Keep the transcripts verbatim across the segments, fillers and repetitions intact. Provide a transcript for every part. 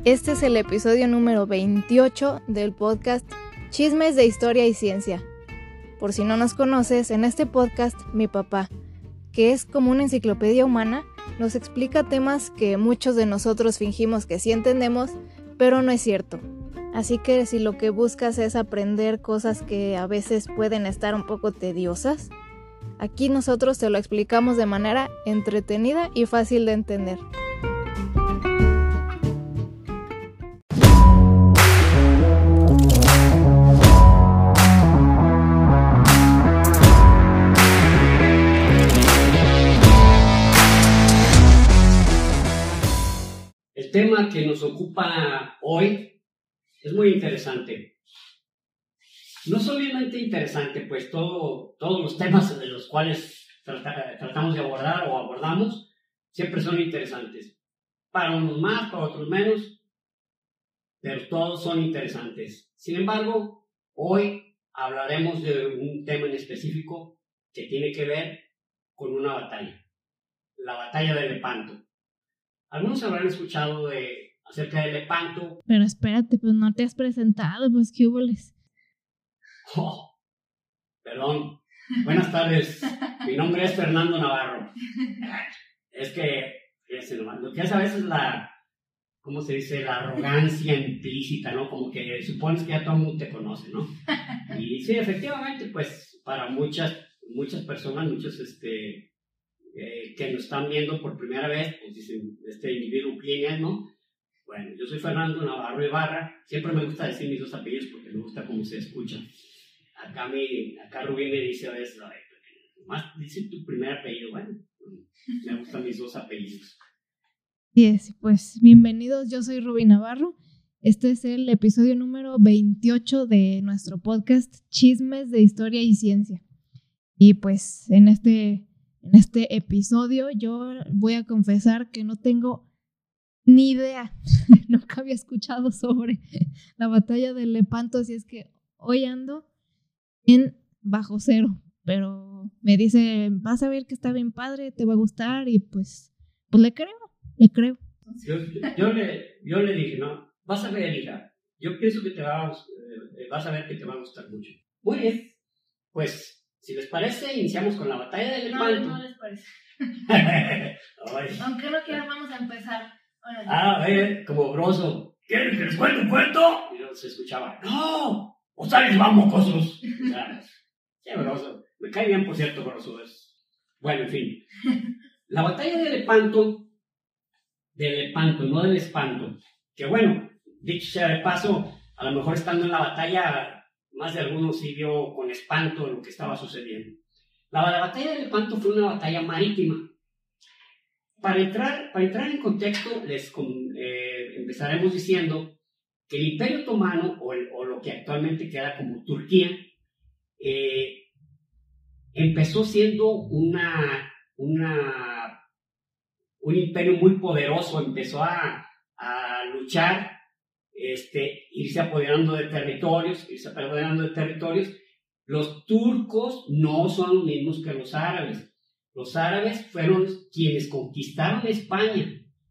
Este es el episodio número veintiocho del podcast Chismes de Historia y Ciencia. Por si no nos conoces, en este podcast mi papá, que es como una enciclopedia humana, nos explica temas que muchos de nosotros fingimos que sí entendemos, pero no es cierto. Así que si lo que buscas es aprender cosas que a veces pueden estar un poco tediosas, aquí nosotros te lo explicamos de manera entretenida y fácil de entender. El tema que nos ocupa hoy es muy interesante. No solamente interesante, pues todo, todos los temas de los cuales trata, tratamos de abordar o abordamos siempre son interesantes. Para unos más, para otros menos, pero todos son interesantes. Sin embargo, hoy hablaremos de un tema en específico que tiene que ver con una batalla. La batalla de Lepanto. Algunos habrán escuchado de, acerca de Lepanto. Pero espérate, pues no te has presentado, pues qué huboles. Oh, perdón. Buenas tardes. Mi nombre es Fernando Navarro. Es que, lo que es a veces la, ¿cómo se dice? La arrogancia implícita, ¿no? Como que supones que ya todo el mundo te conoce, ¿no? Y sí, efectivamente, pues para muchas, muchas personas, muchos, este... Eh, que nos están viendo por primera vez, pues dicen, este individuo, ¿quién es, no? Bueno, yo soy Fernando Navarro Ibarra. Siempre me gusta decir mis dos apellidos porque me gusta cómo se escucha. Acá, mi, acá Rubí me dice a veces, más dice tu primer apellido. Bueno, me gustan mis dos apellidos. Yes, pues bienvenidos, yo soy Rubí Navarro. Este es el episodio número veintiocho de nuestro podcast Chismes de Historia y Ciencia. Y pues en este... En este episodio yo voy a confesar que no tengo ni idea, nunca había escuchado sobre la batalla de Lepanto, así es que hoy ando en bajo cero, pero me dice, vas a ver que está bien padre, te va a gustar y pues, pues le creo, le creo. Yo, yo, le, yo le dije, no, vas a ver, hija, yo pienso que te va a, eh, vas a ver que te va a gustar mucho. Muy bien, pues... Si les parece, iniciamos con la batalla de Lepanto. No, no les parece. Aunque no quieran, vamos a empezar. Órale. Ah, a ver, como Broso. ¿Quieren que les cuente un cuento? Y luego se escuchaba, ¡no! ¡O sales, vamos, cosos! Qué Broso. Me cae bien, por cierto, Broso. Es... Bueno, en fin. La batalla de Lepanto, de Lepanto, no del espanto. Que bueno, dicho sea de paso, a lo mejor estando en la batalla... Más de algunos sí vio con espanto lo que estaba sucediendo. La, la batalla de Lepanto fue una batalla marítima. Para entrar, para entrar en contexto, les eh, empezaremos diciendo que el Imperio Otomano, o, el, o lo que actualmente queda como Turquía, eh, empezó siendo una, una, un imperio muy poderoso, empezó a, a luchar. Este, irse apoderando de territorios, irse apoderando de territorios. Los turcos no son los mismos que los árabes. Los árabes fueron quienes conquistaron España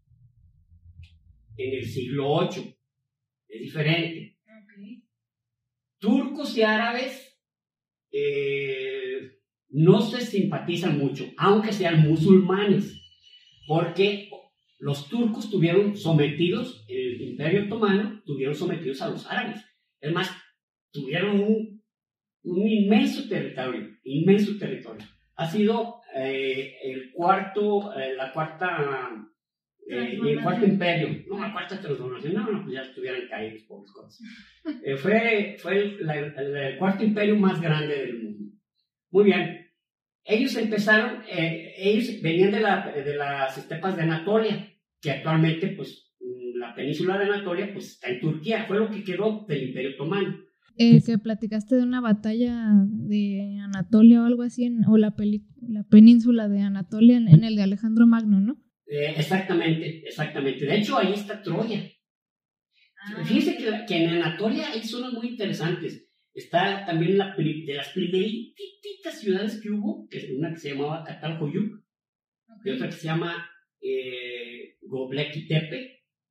en el siglo ocho. Es diferente. Okay. Turcos y árabes eh, no se simpatizan mucho, aunque sean musulmanes, porque los turcos estuvieron sometidos, el Imperio Otomano, estuvieron sometidos a los árabes. Es más, tuvieron un, un inmenso territorio, inmenso territorio. Ha sido eh, el cuarto, eh, la cuarta, eh, el cuarto imperio, no, la cuarta transformación, no, no, pues ya estuvieran caídos, pobres cosas. Eh, fue fue el, la, el, el cuarto imperio más grande del mundo. Muy bien. Ellos empezaron, eh, ellos venían de, la, de las estepas de Anatolia, que actualmente, pues, la península de Anatolia, pues, está en Turquía. Fue lo que quedó del Imperio Otomano. Eh, que platicaste de una batalla de Anatolia o algo así, en, o la, peli, la península de Anatolia en, en el de Alejandro Magno, ¿no? Eh, exactamente, exactamente. De hecho, ahí está Troya. Ah. Fíjense que, que en Anatolia hay zonas muy interesantes. Está también la, de las primeritas ciudades que hubo, que es una que se llamaba Catalhoyuk, okay. Y otra que se llama eh, Göbekli Tepe,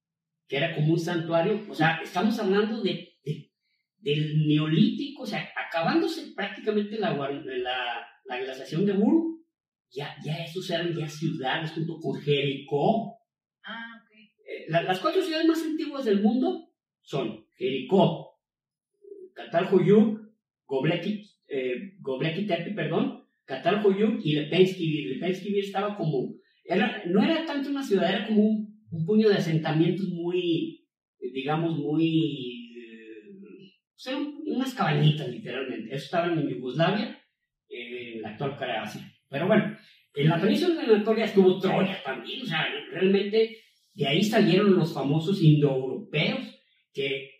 que era como un santuario. O sea, estamos hablando de, de, del Neolítico, o sea, acabándose prácticamente la, la, la glaciación de Ur, ya, ya esos eran ya ciudades junto con Jericó. Ah, ok. Eh, la, las cuatro ciudades más antiguas del mundo son Jericó, Catalhoyuk, Göbekli, eh, Göbekli Tepe, perdón, Catalhoyuk y Lepenskivir. Lepenskivir estaba como, era, no era tanto una ciudad, era como un, un puño de asentamientos muy, digamos, muy, eh, o sea, unas cabañitas literalmente. Eso estaban en Yugoslavia, eh, en la actual Croacia. Pero bueno, en la península de Anatolia estuvo Troya también, o sea, realmente de ahí salieron los famosos indoeuropeos, que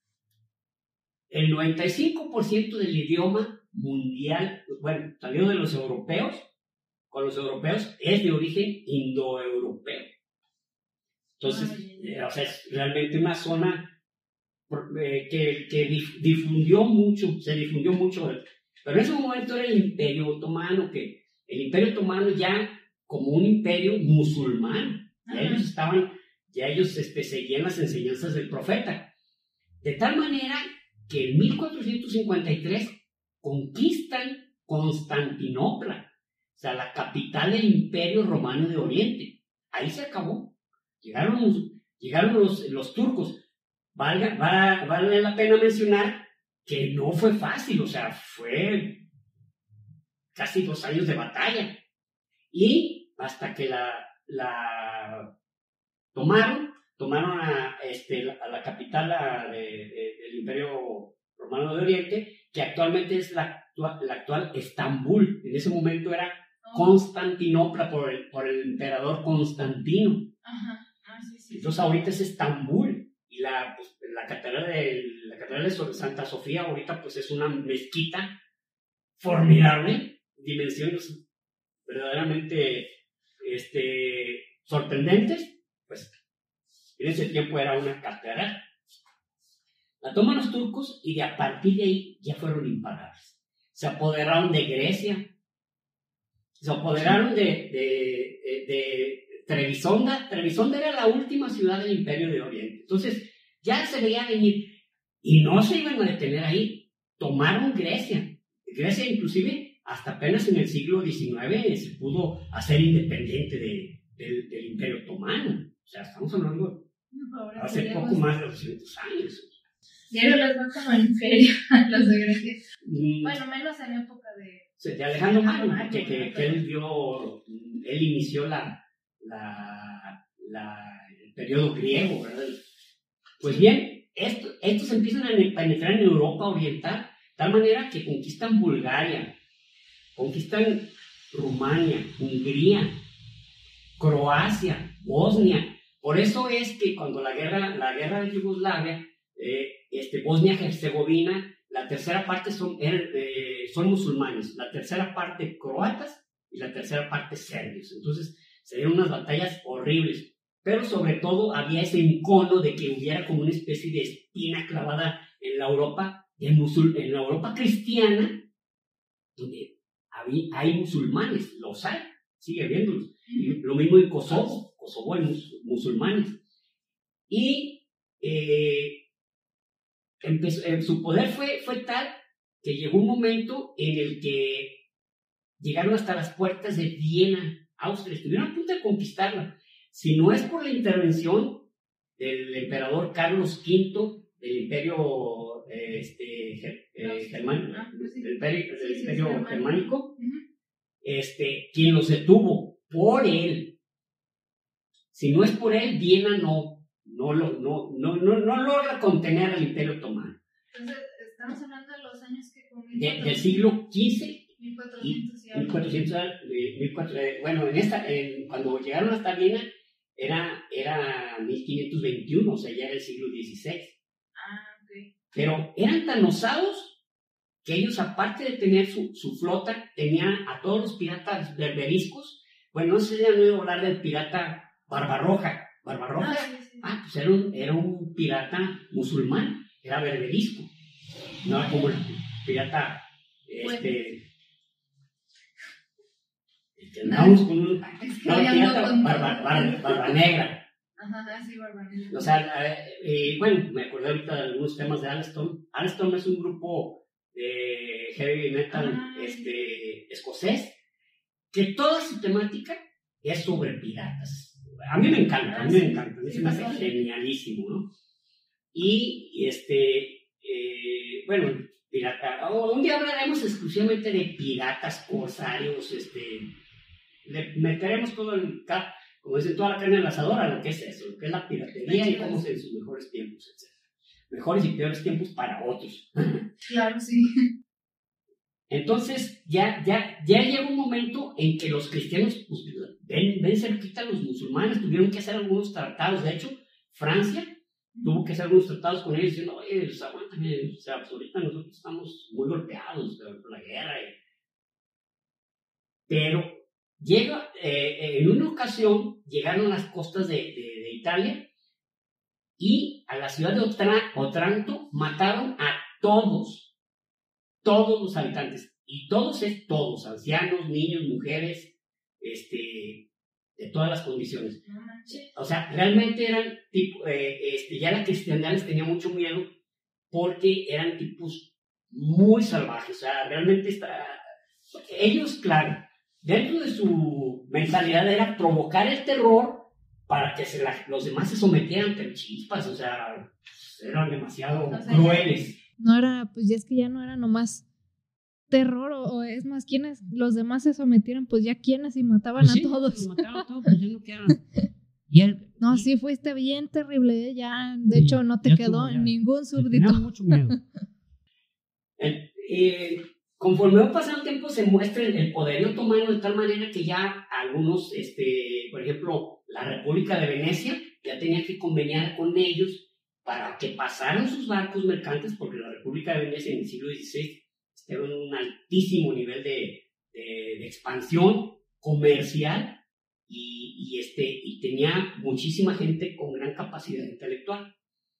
el noventa y cinco por ciento del idioma mundial, bueno, salió de los europeos, con los europeos, es de origen indoeuropeo. Entonces, eh, o sea, es realmente una zona eh, que, que dif, difundió mucho, se difundió mucho, pero en ese momento era el Imperio Otomano, que el Imperio Otomano ya como un imperio musulmán, ya ellos estaban, ya ellos este, seguían las enseñanzas del profeta, de tal manera que en mil cuatrocientos cincuenta y tres conquistan Constantinopla, o sea, la capital del Imperio Romano de Oriente. Ahí se acabó. Llegaron, llegaron los, los turcos. Valga, va, vale la pena mencionar que no fue fácil, o sea, fue casi dos años de batalla. Y hasta que la, la tomaron, tomaron a, este, a la capital a, de, de, del Imperio Romano de Oriente, que actualmente es la, la actual Estambul. En ese momento era Constantinopla por el, por el emperador Constantino. Ajá. Ah, sí, sí. Entonces ahorita es Estambul. Y la, pues, la, catedral de, la catedral de Santa Sofía ahorita pues es una mezquita formidable, dimensiones verdaderamente este, sorprendentes. Pues en ese tiempo era una catedral. La toman los turcos y de a partir de ahí ya fueron imparables. Se apoderaron de Grecia, se apoderaron de, de, de, de Trebisonda. Trebisonda era la última ciudad del Imperio de Oriente. Entonces ya se veía venir y no se iban a detener ahí. Tomaron Grecia. Grecia inclusive hasta apenas en el siglo diecinueve se pudo hacer independiente de, de, del Imperio Otomano. O sea, estamos hablando no, hace poco más de doscientos años. Diario los va como en feria a los de Grecia. Mm. Bueno, menos en época de... De Alejandro Magno, que, que, que él dio, él inició la, la, la, el periodo griego, ¿verdad? Pues bien, esto, estos empiezan a penetrar en Europa Oriental, de tal manera que conquistan Bulgaria, conquistan Rumania, Hungría, Croacia, Bosnia. Por eso es que cuando la guerra, la guerra de Yugoslavia, eh, este, Bosnia-Herzegovina, la tercera parte son, eh, son musulmanes, la tercera parte croatas y la tercera parte serbios. Entonces se dieron unas batallas horribles, pero sobre todo había ese encono de que hubiera como una especie de espina clavada en la Europa, en, musul, en la Europa cristiana, donde había, hay musulmanes, los hay, sigue habiéndolos. Y lo mismo en Kosovo, Kosovo hay mus, musulmanes. Y eh, Empezó, eh, su poder fue, fue tal que llegó un momento en el que llegaron hasta las puertas de Viena, Austria. Estuvieron a punto de conquistarla. Si no es por la intervención del emperador Carlos quinto del imperio eh, este, eh, germánico, del imperio, del imperio germánico, este, quien los detuvo por él. Si no es por él, Viena no No, no, no, no, no, no logra contener al Imperio Otomano. Entonces, estamos hablando de los años que... De, del siglo quince mil cuatrocientos y algo. mil cuatrocientos, mil cuatrocientos, bueno, en esta, en, cuando llegaron hasta Viena era, era mil quinientos veintiuno, o sea, ya era el siglo dieciséis. Ah, ok. Pero eran tan osados que ellos, aparte de tener su, su flota, tenían a todos los piratas berberiscos. Bueno, no sé si han oído hablar del pirata Barbarroja. Barbarroja, ah, sí, sí. ah, pues era un, era un pirata musulmán, era berberisco, no era como el pirata, este, que andábamos con un, no, pirata barba, barba, barba negra, Ajá, sí, Barbarella. O sea, eh, eh, bueno, me acordé ahorita de algunos temas de Alstom. Alstom es un grupo de heavy metal Ah, este, escocés, que toda su temática es sobre piratas. A mí me encanta, a mí me encanta, a mí se me hace genialísimo, ¿no? Y, y este, eh, bueno, pirata, oh, un día hablaremos exclusivamente de piratas, corsarios, este, le meteremos todo el, como dicen, toda la carne en el asador a lo que es eso, lo que es la piratería y cómo es en sus mejores tiempos, etcétera. Mejores y peores tiempos para otros. Claro, sí. Entonces, ya, ya, ya llega un momento en que los cristianos pues, ven, ven cerquita a los musulmanes, tuvieron que hacer algunos tratados. De hecho, Francia tuvo que hacer algunos tratados con ellos diciendo, oye, pues, aguántame, o sea, pues, ahorita nosotros estamos muy golpeados por la guerra. Y... Pero llega, eh, en una ocasión, llegaron a las costas de, de, de Italia y a la ciudad de Otra, Otranto mataron a todos. Todos los habitantes, y todos es todos, ancianos, niños, mujeres, este, de todas las condiciones. No manches. O sea, realmente eran tipo, eh, este, ya la cristiandad les tenía mucho miedo porque eran tipos muy salvajes. O sea, realmente está, ellos, claro, dentro de su mentalidad era provocar el terror para que se la, los demás se sometieran, pero chispas, o sea, eran demasiado O sea, crueles. No era, pues ya es que ya no era nomás terror, o, o es más, quienes los demás se sometieran, pues ya quienes y mataban Pues sí, a todos. los mataban a todos, pues ya no quedaron. Y él, No, y, sí fuiste bien terrible, ¿eh? Ya, de Sí, hecho, no te ya quedó estuvo, ya. ningún le súbdito. tenía mucho miedo. El, eh, conforme va pasando el tiempo, se muestra el, el poderío otomano de tal manera que ya algunos, este, por ejemplo, la República de Venecia ya tenía que conveniar con ellos para que pasaran sus barcos mercantes, porque la República de Venecia en el siglo dieciséis estaba en un altísimo nivel de, de, de expansión comercial y, y, este, y tenía muchísima gente con gran capacidad intelectual.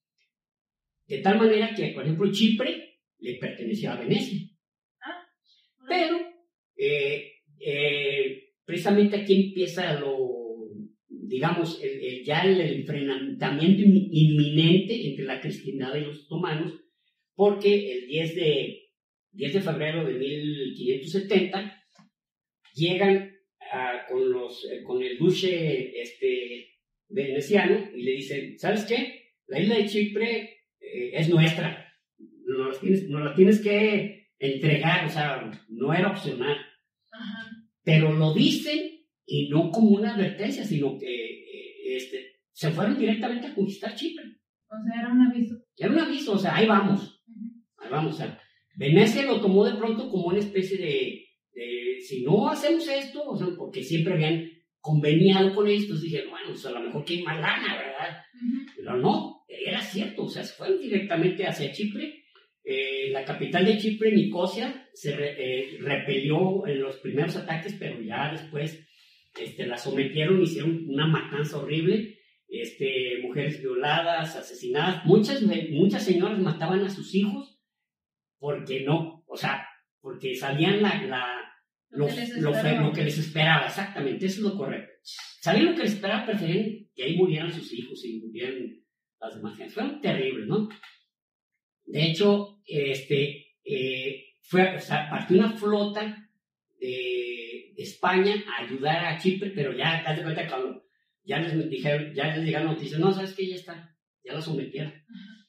De tal manera que, por ejemplo, Chipre le pertenecía a Venecia. Ah, Pero, eh, eh, precisamente aquí empieza lo, digamos, el, el, ya el enfrentamiento inminente entre la cristiandad y los otomanos, porque el diez de febrero de mil quinientos setenta llegan a, con, los, eh, con el duque este, veneciano y le dicen, ¿sabes qué? La isla de Chipre eh, es nuestra, nos la, tienes, nos la tienes que entregar, o sea, no era opcional. Ajá. Pero lo dicen y no como una advertencia, sino que eh, este, se fueron directamente a conquistar Chipre. O sea, era un aviso. Era un aviso, o sea, ahí vamos. Uh-huh. Ahí vamos, o sea, Venecia lo tomó de pronto como una especie de, de si no hacemos esto, o sea, porque siempre habían conveniado con esto, dijeron, bueno, pues a lo mejor que hay más lana, ¿verdad? Uh-huh. Pero no, era cierto, o sea, se fueron directamente hacia Chipre. Eh, la capital de Chipre, Nicosia, se re, eh, repelió en los primeros ataques, pero ya después este, la sometieron, hicieron una matanza horrible, este, mujeres violadas, asesinadas, muchas, muchas señoras mataban a sus hijos porque no, o sea, porque sabían la, la, lo, lo, que lo, fe, lo que les esperaba, exactamente, eso es lo correcto. Sabían lo que les esperaba, preferían que ahí murieran sus hijos y murieran las demás gente. Fueron terribles, ¿no? De hecho, este, eh, fue, o sea, partió una flota de, de España a ayudar a Chipre, pero ya, haz de cuenta, cuando ya les dijeron, ya les llegaron noticias, no, ¿sabes qué? Ya está, ya la sometieron. Uh-huh.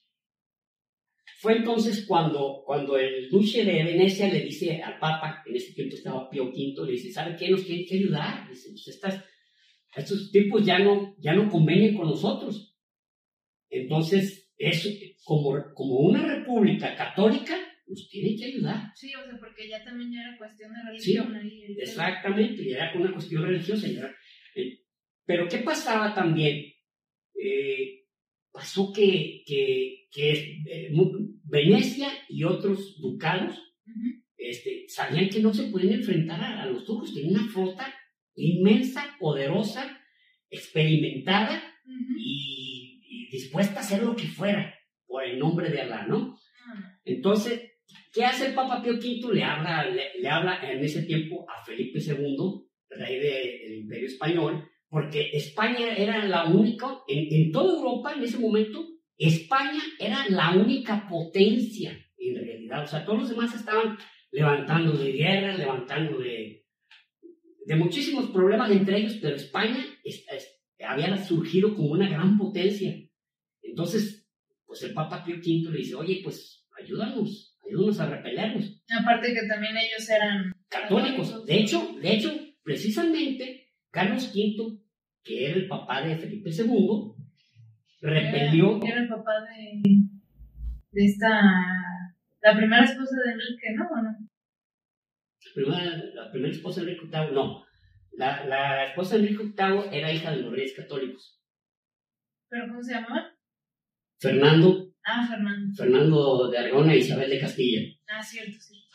Fue entonces cuando, cuando el duque de Venecia le dice al Papa, en ese tiempo estaba Pío quinto, le dice, ¿sabe qué? Nos tienen que ayudar. Dice, pues estas, estos tipos ya no, ya no convenen con nosotros. Entonces, eso, como, como una república católica, nos tiene que ayudar. Sí, o sea, porque ya también ya era cuestión de religión. Sí, ahí, el exactamente, ya era una cuestión religiosa. Ya era, eh, pero ¿qué pasaba también? Eh, pasó que, que, que eh, Venecia y otros ducados uh-huh. este, sabían que no se podían enfrentar a, a los turcos. Tenían una flota inmensa, poderosa, experimentada uh-huh. y, y dispuesta a hacer lo que fuera por el nombre de Alá, ¿no? Uh-huh. Entonces, ¿qué hace el Papa Pío quinto? Le habla, le, le habla en ese tiempo a Felipe segundo, rey de, del Imperio Español, porque España era la única, en, en toda Europa en ese momento, España era la única potencia en realidad. O sea, todos los demás estaban levantando de guerras, levantando de, de muchísimos problemas entre ellos, pero España es, es, había surgido como una gran potencia. Entonces, pues el Papa Pío quinto le dice, oye, pues ayúdanos, ayúdanos a repelernos. Aparte que también ellos eran católicos. católicos. De hecho, de hecho, precisamente, Carlos quinto, que era el papá de Felipe segundo, repelió... Era, era el papá de, de esta... La primera esposa de Enrique, ¿no? ¿O no? La primera, la primera esposa de Enrique octavo, no. La, la esposa de Enrique octavo era hija de los reyes católicos. ¿Pero cómo se llamaba? Fernando. Ah, Fernando. Fernando de Aragón e Isabel de Castilla. Ah, cierto, cierto.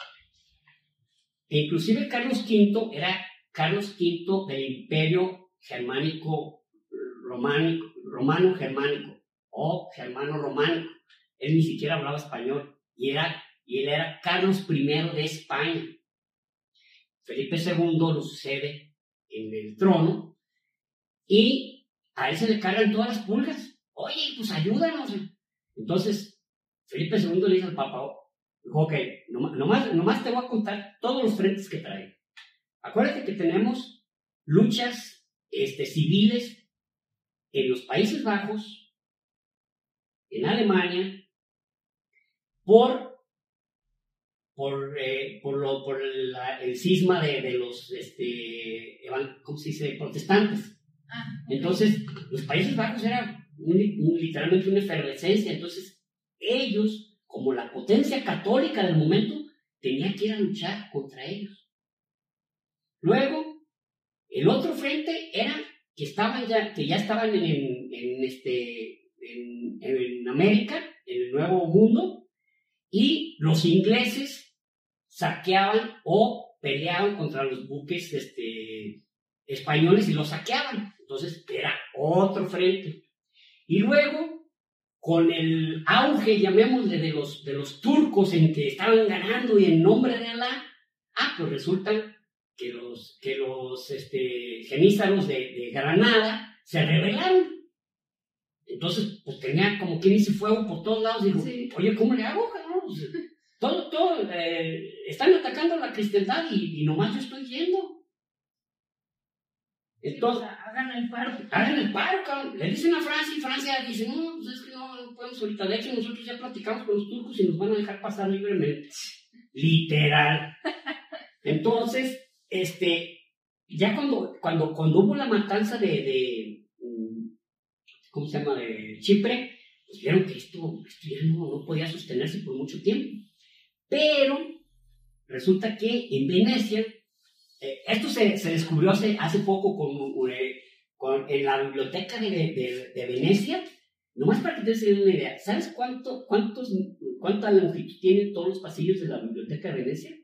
E inclusive Carlos quinto era Carlos quinto del Imperio Germánico Románico, Romano Germánico o Germano Románico. Él ni siquiera hablaba español y, era, y él era Carlos primero de España. Felipe segundo lo sucede en el trono y a él se le cargan todas las pulgas. Oye, pues ayúdanos. Entonces, Felipe segundo le dice al Papa, ok, nomás, nomás te voy a contar todos los frentes que trae. Acuérdate que tenemos luchas este, civiles en los Países Bajos, en Alemania, por, por, eh, por, lo, por la, el cisma de, de los, este, ¿cómo se dice?, protestantes. Ah, entonces, los Países Bajos eran un, un, literalmente una efervescencia. Entonces, ellos, como la potencia católica del momento, tenían que ir a luchar contra ellos. Luego, el otro frente era que estaban ya, que ya estaban en, en, en, este, en, en América, en el Nuevo Mundo, y los ingleses saqueaban o peleaban contra los buques este, españoles y los saqueaban. Entonces era otro frente. Y luego, con el auge, llamémosle, de los, de los turcos en que estaban ganando y en nombre de Alá, ah, pues resulta que los, que los este, genízaros de, de Granada se rebelaron. Entonces, pues tenía como quien dice fuego por todos lados. Digo, sí. Oye, ¿cómo le hago? ¿No? Pues, todo, todo, eh, están atacando a la cristiandad y, y nomás yo estoy yendo. Entonces, sí, o sea, hagan el paro. Hagan el paro, cabrón. Le dicen a Francia y Francia dice, no, pues es que no, no podemos ahorita. De hecho, nosotros ya platicamos con los turcos y nos van a dejar pasar libremente. Literal. Entonces, este, ya cuando, cuando, cuando hubo la matanza de, de, ¿cómo se llama?, de Chipre, pues vieron que esto, esto ya no, no podía sostenerse por mucho tiempo. Pero resulta que en Venecia, eh, esto se, se descubrió hace, hace poco con, eh, con, en la biblioteca de, de, de Venecia, nomás para que te des una idea. ¿Sabes cuánto, cuántos, cuánta longitud tienen todos los pasillos de la biblioteca de Venecia?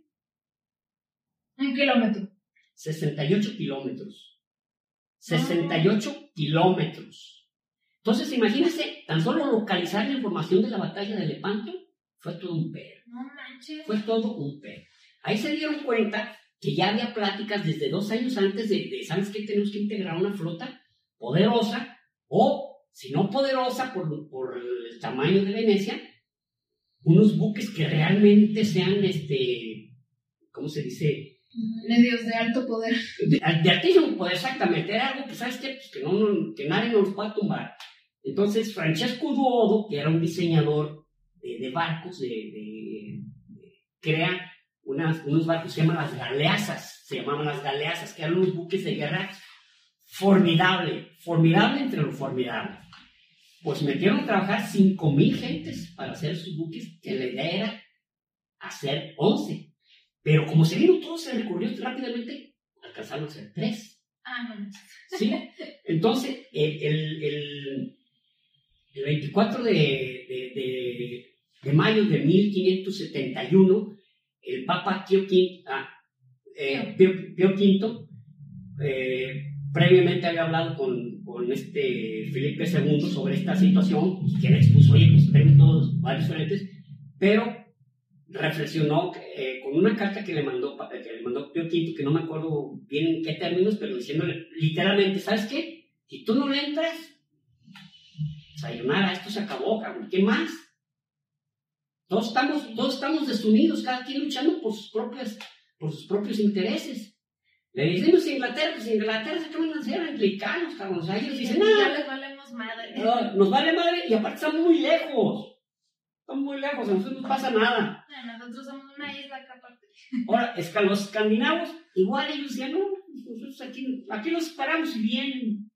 Un kilómetro. sesenta y ocho kilómetros. sesenta y ocho oh. kilómetros. Entonces, imagínense, tan solo localizar la información de la batalla de Lepanto fue todo un pedo. No manches. Fue todo un pedo. Ahí se dieron cuenta que ya había pláticas desde dos años antes de, de ¿sabes qué? Tenemos que integrar una flota poderosa, o, si no poderosa por, por el tamaño de Venecia, unos buques que realmente sean, este, ¿cómo se dice?, medios de alto poder. De, de altísimo poder, exactamente. Era algo que, ¿sabes qué? Pues que, no, no, que nadie nos pueda tumbar. Entonces, Francesco Duodo, que era un diseñador de, de barcos, de, de, de, crea unas, unos barcos que se llaman las galeazas, se llamaban las galeazas, que eran unos buques de guerra formidable, formidable entre lo formidable. Pues metieron a trabajar cinco mil gentes para hacer sus buques, que la idea era hacer once. Pero como se vino todo, se recurrió rápidamente, alcanzaron a hacer tres. Ah, no. ¿Sí? Entonces, el, el, el, el veinticuatro de, de, de, de mayo de mil quinientos setenta y uno, el Papa Pío quinto, ah, eh, Pío, Pío quinto eh, previamente había hablado con, con este Felipe segundo sobre esta situación, y que le expuso, oye, pues tenemos todos varios frentes, pero reflexionó eh, con una carta que le mandó que le mandó Pío Quinto, que no me acuerdo bien en qué términos, pero diciéndole literalmente, ¿sabes qué? Si tú no le entras, sayonara, esto se acabó, cabrón. ¿Qué más? Todos estamos, todos estamos desunidos, cada quien luchando por sus propias, por sus propios intereses. Le decimos a Inglaterra, pues Inglaterra se acaban de hacer anglicanos, cabrón. O sea, ellos dicen, ya no, les valemos madre. no, nos vale madre, y aparte estamos muy lejos. Estamos muy lejos, a nosotros no pasa nada. No, nosotros somos una isla acá aparte. Ahora, es que los escandinavos, igual ellos decían, no, nosotros aquí, aquí los esperamos y vienen.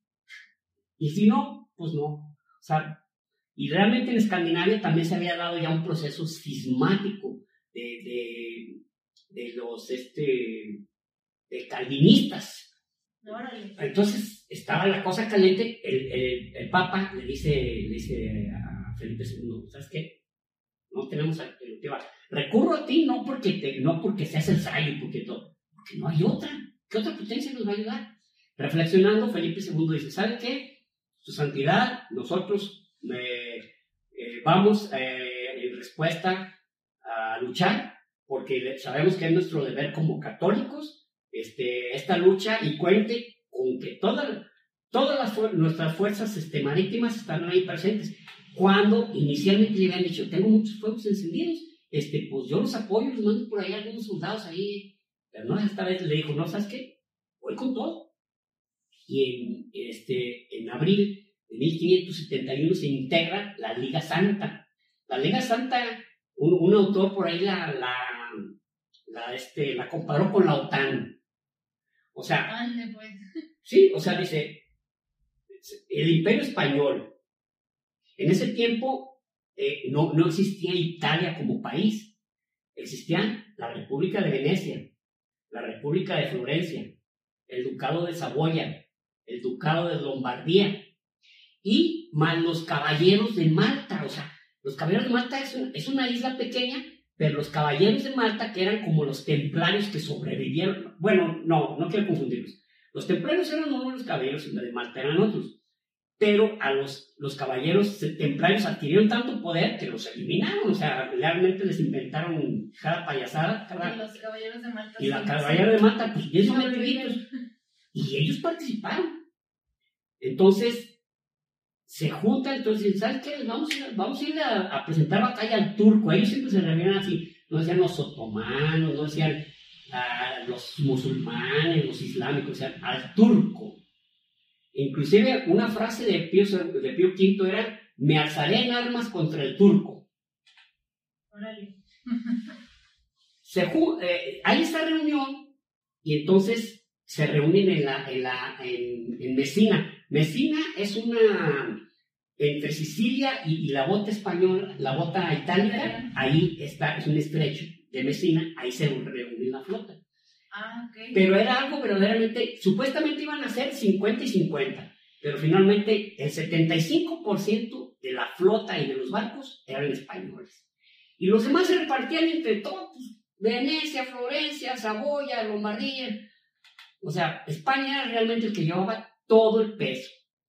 Y si no, pues no. O sea, y realmente en Escandinavia también se había dado ya un proceso cismático de, de, de los este, de calvinistas. Órale. Entonces estaba la cosa caliente. El, el, el Papa le dice, le dice a Felipe segundo, ¿sabes qué? No tenemos alternativa. Recurro a ti no porque, te, no porque seas el sabio, porque, todo, porque no hay otra. ¿Qué otra potencia nos va a ayudar? Reflexionando, Felipe segundo dice, ¿sabe qué? Su santidad, nosotros eh, eh, vamos eh, en respuesta a luchar, porque sabemos que es nuestro deber como católicos, este, esta lucha, y cuente con que toda, todas las, nuestras fuerzas este, marítimas están ahí presentes. Cuando inicialmente le habían dicho, tengo muchos fuegos encendidos, este, pues yo los apoyo, los mando por ahí algunos soldados ahí, pero no, esta vez le dijo, no, ¿sabes qué? Voy con todo. Y en, este, en abril de mil quinientos setenta y uno se integra la Liga Santa. La Liga Santa, un, un autor por ahí la, la, la, este, la comparó con la OTAN. O sea, Ande, pues. sí, o sea, dice, el Imperio Español, en ese tiempo eh, no, no existía Italia como país, existían la República de Venecia, la República de Florencia, el Ducado de Saboya, el Ducado de Lombardía, y más los caballeros de Malta. O sea, los caballeros de Malta es, un, es una isla pequeña, pero los caballeros de Malta, que eran como los templarios que sobrevivieron, bueno, no, no quiero confundirlos, los templarios eran uno de los caballeros de Malta, eran otros, pero a los, los caballeros templarios adquirieron tanto poder que los eliminaron. O sea, realmente les inventaron cada payasada, cada, Y los caballeros de Malta. y la sí, caballero sí. de Malta, pues bien Sí, sometiditos, y ellos participaron. Entonces se juntan, entonces, ¿sabes qué? Vamos a ir, vamos a, ir a, a presentar batalla al turco. Ellos siempre se referían así, no decían los otomanos, no decían a los musulmanes, los islámicos, decían al turco. Inclusive una frase de Pío, de Pío Quinto era, me alzaré en armas contra el turco. Órale. Se, eh, hay esta reunión, y entonces se reúnen en, la, en, la, en, en Mesina. Mesina es una, entre Sicilia y, y la bota española, la bota itálica, ahí está, es un estrecho de Mesina, ahí se reúne la flota. Ah, ok. Pero era algo verdaderamente, supuestamente iban a ser cincuenta y cincuenta, pero finalmente el setenta y cinco por ciento de la flota y de los barcos eran españoles. Y los demás se repartían entre todos, Venecia, Florencia, Saboya, Lombardía. O sea, España era realmente el que llevaba todo el peso.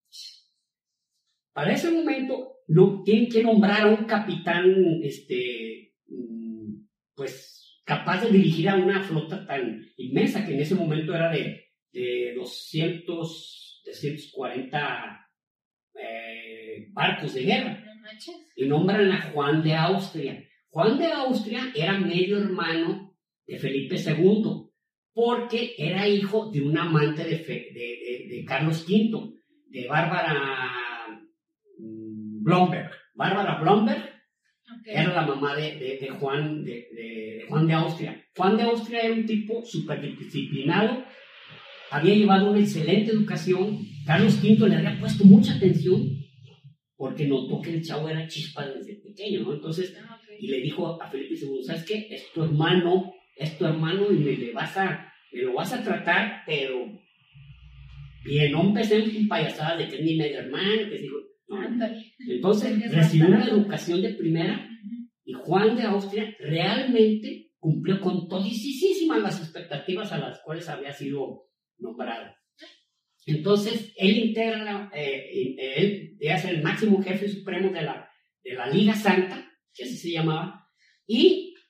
Para ese momento, no, tienen que nombrar a un capitán, este, pues, capaz de dirigir a una flota tan inmensa, que en ese momento era de, de doscientos, doscientos cuarenta eh, barcos de guerra. No manches. Y nombran a Juan de Austria. Juan de Austria era medio hermano de Felipe segundo, porque era hijo de un amante de, Fe, de, de, de Carlos quinto, de Bárbara Blomberg. Bárbara Blomberg okay. Era la mamá de, de, de, Juan, de, de, de Juan de Austria. Juan de Austria era un tipo súper disciplinado, había llevado una excelente educación. Carlos quinto le había puesto mucha atención porque notó que el chavo era chispa desde pequeño, ¿no? Entonces, okay. Y le dijo a Felipe segundo, ¿sabes qué? Es tu hermano, es tu hermano y me, le vas a, me lo vas a tratar, pero bien, no empecemos con payasadas de que es mi medio hermano, que digo, no. Entonces, recibió una educación de primera y Juan de Austria realmente cumplió con todisísimas las expectativas a las cuales había sido nombrado. Entonces, él integra, eh, él es el máximo jefe supremo de la, de la Liga Santa, que así se llamaba, y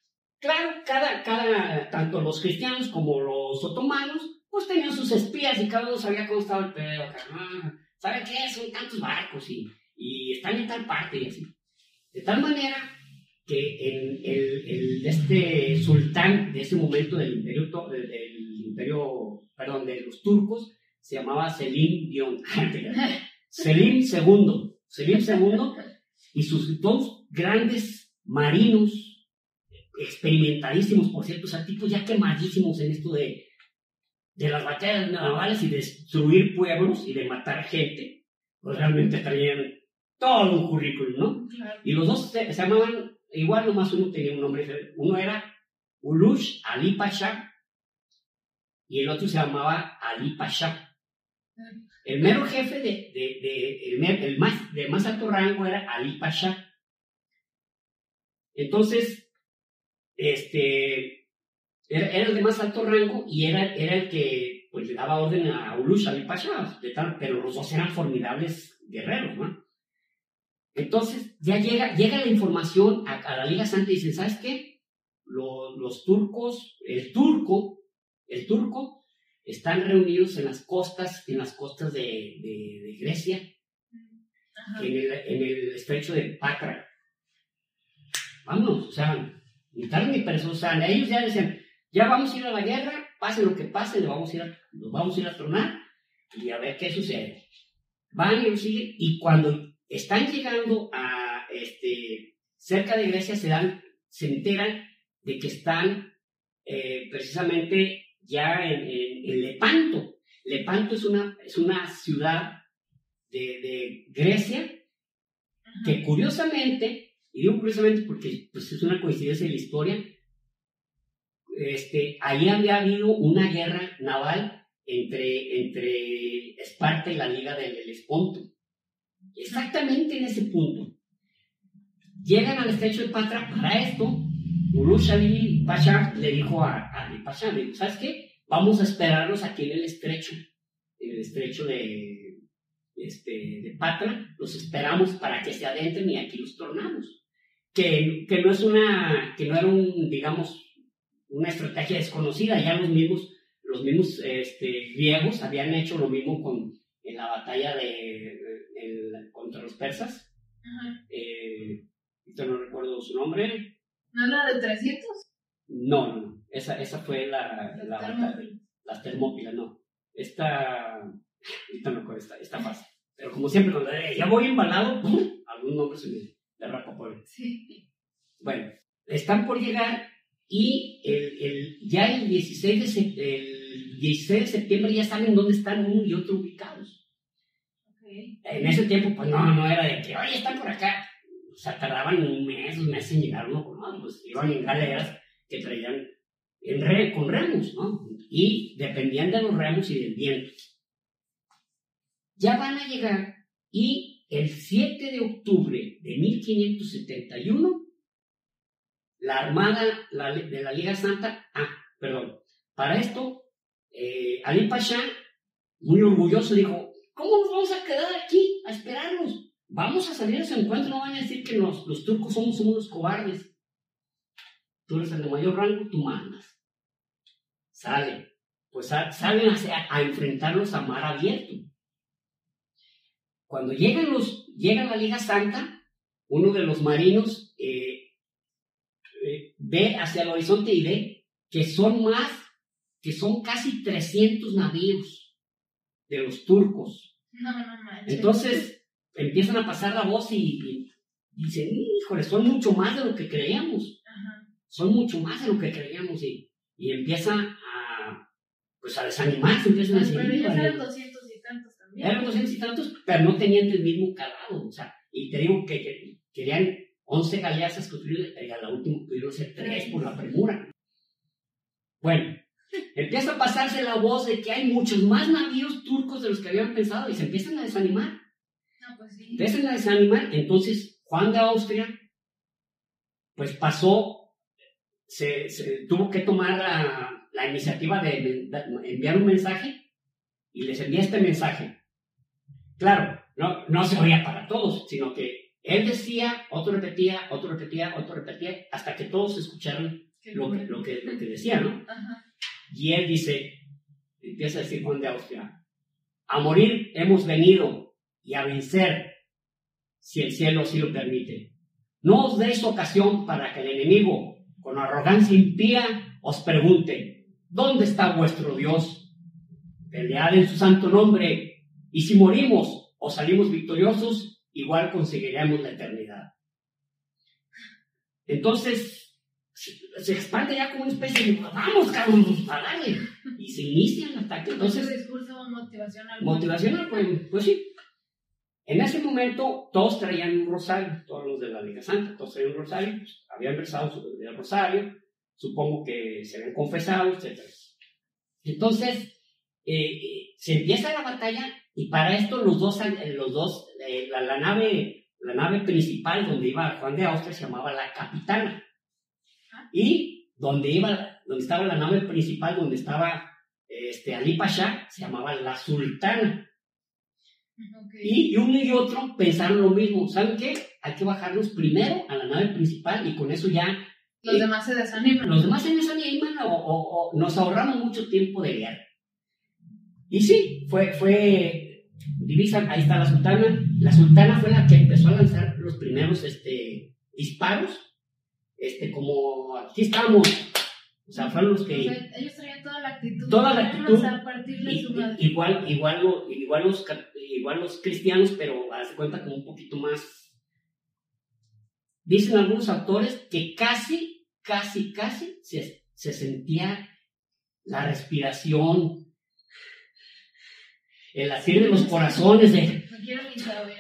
claro, cada, cada, tanto los cristianos como los otomanos, pues tenían sus espías y cada uno sabía cómo estaba el pedo. Ah, ¿sabe qué? Son tantos barcos y, y están en tal parte y así. De tal manera que el, el, el, este sultán de ese momento del imperio, del, del imperio, perdón, de los turcos, se llamaba Selim Dion. Selim segundo. Selim segundo y sus dos grandes marinos, experimentadísimos, por cierto, o sea, tipos ya quemadísimos en esto de, de las batallas navales y de destruir pueblos y de matar gente, pues realmente traían todo un currículum, ¿no? Claro. Y los dos se, se llamaban, igual nomás uno tenía un nombre diferente. Uno era Ulush Ali Pasha y el otro se llamaba Ali Pasha. El mero jefe de, de, de, el, el más, de más alto rango era Ali Pasha. Entonces, este, era, era el de más alto rango y era, era el que pues, le daba orden a Ulush Ali Pasha, de tal, pero los dos eran formidables guerreros, ¿no? Entonces, ya llega, llega la información a, a la Liga Santa y dicen, ¿sabes qué? Los, los turcos, el turco, el turco, están reunidos en las costas, en las costas de, de, de Grecia, en el, en el estrecho de Patra. Vámonos, o sea, ni tal ni persona, o sea, ellos ya decían, ya vamos a ir a la guerra, pase lo que pase, lo vamos a ir a, los vamos a ir a tronar y a ver qué sucede. Van y lo siguen, y cuando están llegando a, este, cerca de Grecia, se dan, se enteran de que están eh, precisamente ya en, en, en Lepanto. Lepanto es una, es una ciudad de, de Grecia. Ajá. Que curiosamente, y digo curiosamente porque pues, es una coincidencia de la historia, este, ahí había habido una guerra naval entre, entre Esparta y la Liga del Helesponto. Exactamente en ese punto. Llegan al estrecho de Patra. Para esto, Ulush Ali Pasha le dijo a, a Ali Pasha, le dijo, ¿sabes qué? Vamos a esperarlos aquí en el estrecho, en el estrecho de, este, de Patra, los esperamos para que se adentren y aquí los tornamos. Que, que no es una, que no era un, digamos, una estrategia desconocida, ya los mismos, los mismos este, griegos habían hecho lo mismo con, en la batalla de, el, contra los persas. Ajá. Eh, ahorita no recuerdo su nombre. ¿No es la de trescientos? No, no, esa, esa fue la, la, la batalla. Las Termópilas, no. Esta, ahorita no recuerdo esta, esta fase. Pero como siempre, cuando ya voy embalado, ¡pum!, algún nombre se me derrapa por él. Sí. Bueno, están por llegar y el, el, ya el dieciséis, de se, el dieciséis de septiembre ya saben dónde están uno y otro ubicados. Okay. En ese tiempo, pues no, no era de que, oye, están por acá. O sea, tardaban un mes, un mes en llegar uno con otro. Pues iban en galeras que traían en re, con remos, ¿no? Y dependían de los remos y del viento. Ya van a llegar y el siete de octubre de mil quinientos setenta y uno, la Armada la, de la Liga Santa, ah, perdón, para esto, eh, Ali Pasha, muy orgulloso, dijo, ¿cómo nos vamos a quedar aquí a esperarnos? Vamos a salir a su encuentro, no van a decir que los, los turcos somos unos cobardes. Tú eres el de mayor rango, tú mandas. Sale. Pues a, salen a, a enfrentarlos a mar abierto. Cuando llegan, los, llegan a la Liga Santa, uno de los marinos eh, eh, ve hacia el horizonte y ve que son más, que son casi trescientos navíos de los turcos. No, no manches. Entonces empiezan a pasar la voz y, y, y dicen, híjole, son mucho más de lo que creíamos. Ajá. Son mucho más de lo que creíamos. Y, y empieza a, pues a desanimarse, empiezan a decir, pero ellos eran doscientos y tantos también. Eran doscientos y tantos, pero no tenían el mismo calado. O sea, y te digo que, que querían once galeazas construir, y a la última pudieron ser tres por la premura. Bueno, empieza a pasarse la voz de que hay muchos más navíos turcos de los que habían pensado y se empiezan a desanimar. No, pues sí. Empiezan a desanimar. Entonces, Juan de Austria, pues pasó, se, se tuvo que tomar la, la iniciativa de, de enviar un mensaje y les envía este mensaje. Claro, no, no se oía para todos, sino que él decía, otro repetía, otro repetía, otro repetía, hasta que todos escucharon lo que, lo, que, lo que decía, ¿no? Ajá. Y él dice, empieza a decir Juan de Austria, a morir hemos venido y a vencer, si el cielo así lo permite. No os deis ocasión para que el enemigo, con arrogancia impía, os pregunte, ¿dónde está vuestro Dios? Pelead en su santo nombre, y si morimos o salimos victoriosos, igual conseguiremos la eternidad. Entonces, se expande ya como una especie de, vamos, cabrón, a darle. Y se inicia el ataque. Entonces, ¿Ese discurso motivacional? Motivacional, pues, pues sí. En ese momento, todos traían un rosario, todos los de la Liga Santa, todos traían un rosario, pues, habían rezado el rosario, supongo que se habían confesado, etcétera. Entonces, eh, se empieza la batalla, y para esto los dos, los dos eh, la, la, nave, la nave principal donde iba Juan de Austria se llamaba la Capitana. Y donde, iba, donde estaba la nave principal, donde estaba este, Ali Pasha, se llamaba la Sultana. Okay. Y uno y otro pensaron lo mismo. ¿Saben qué? Hay que bajarnos primero a la nave principal y con eso ya... Los eh, demás se desaniman. Los demás se desaniman o, o, o nos ahorramos mucho tiempo de guerra. Y sí, fue... fue divisan, ahí está la Sultana. La Sultana fue la que empezó a lanzar los primeros este, disparos. Este, como aquí estamos, o sea, fueron los que... O sea, ellos traían toda la actitud. Toda la actitud. A partirle su madre. Igual, igual, lo, igual, los, igual los cristianos, pero hace cuenta como un poquito más... Dicen algunos autores que casi, casi, casi se, se sentía la respiración, el latir de los corazones de... No quiero ni saber.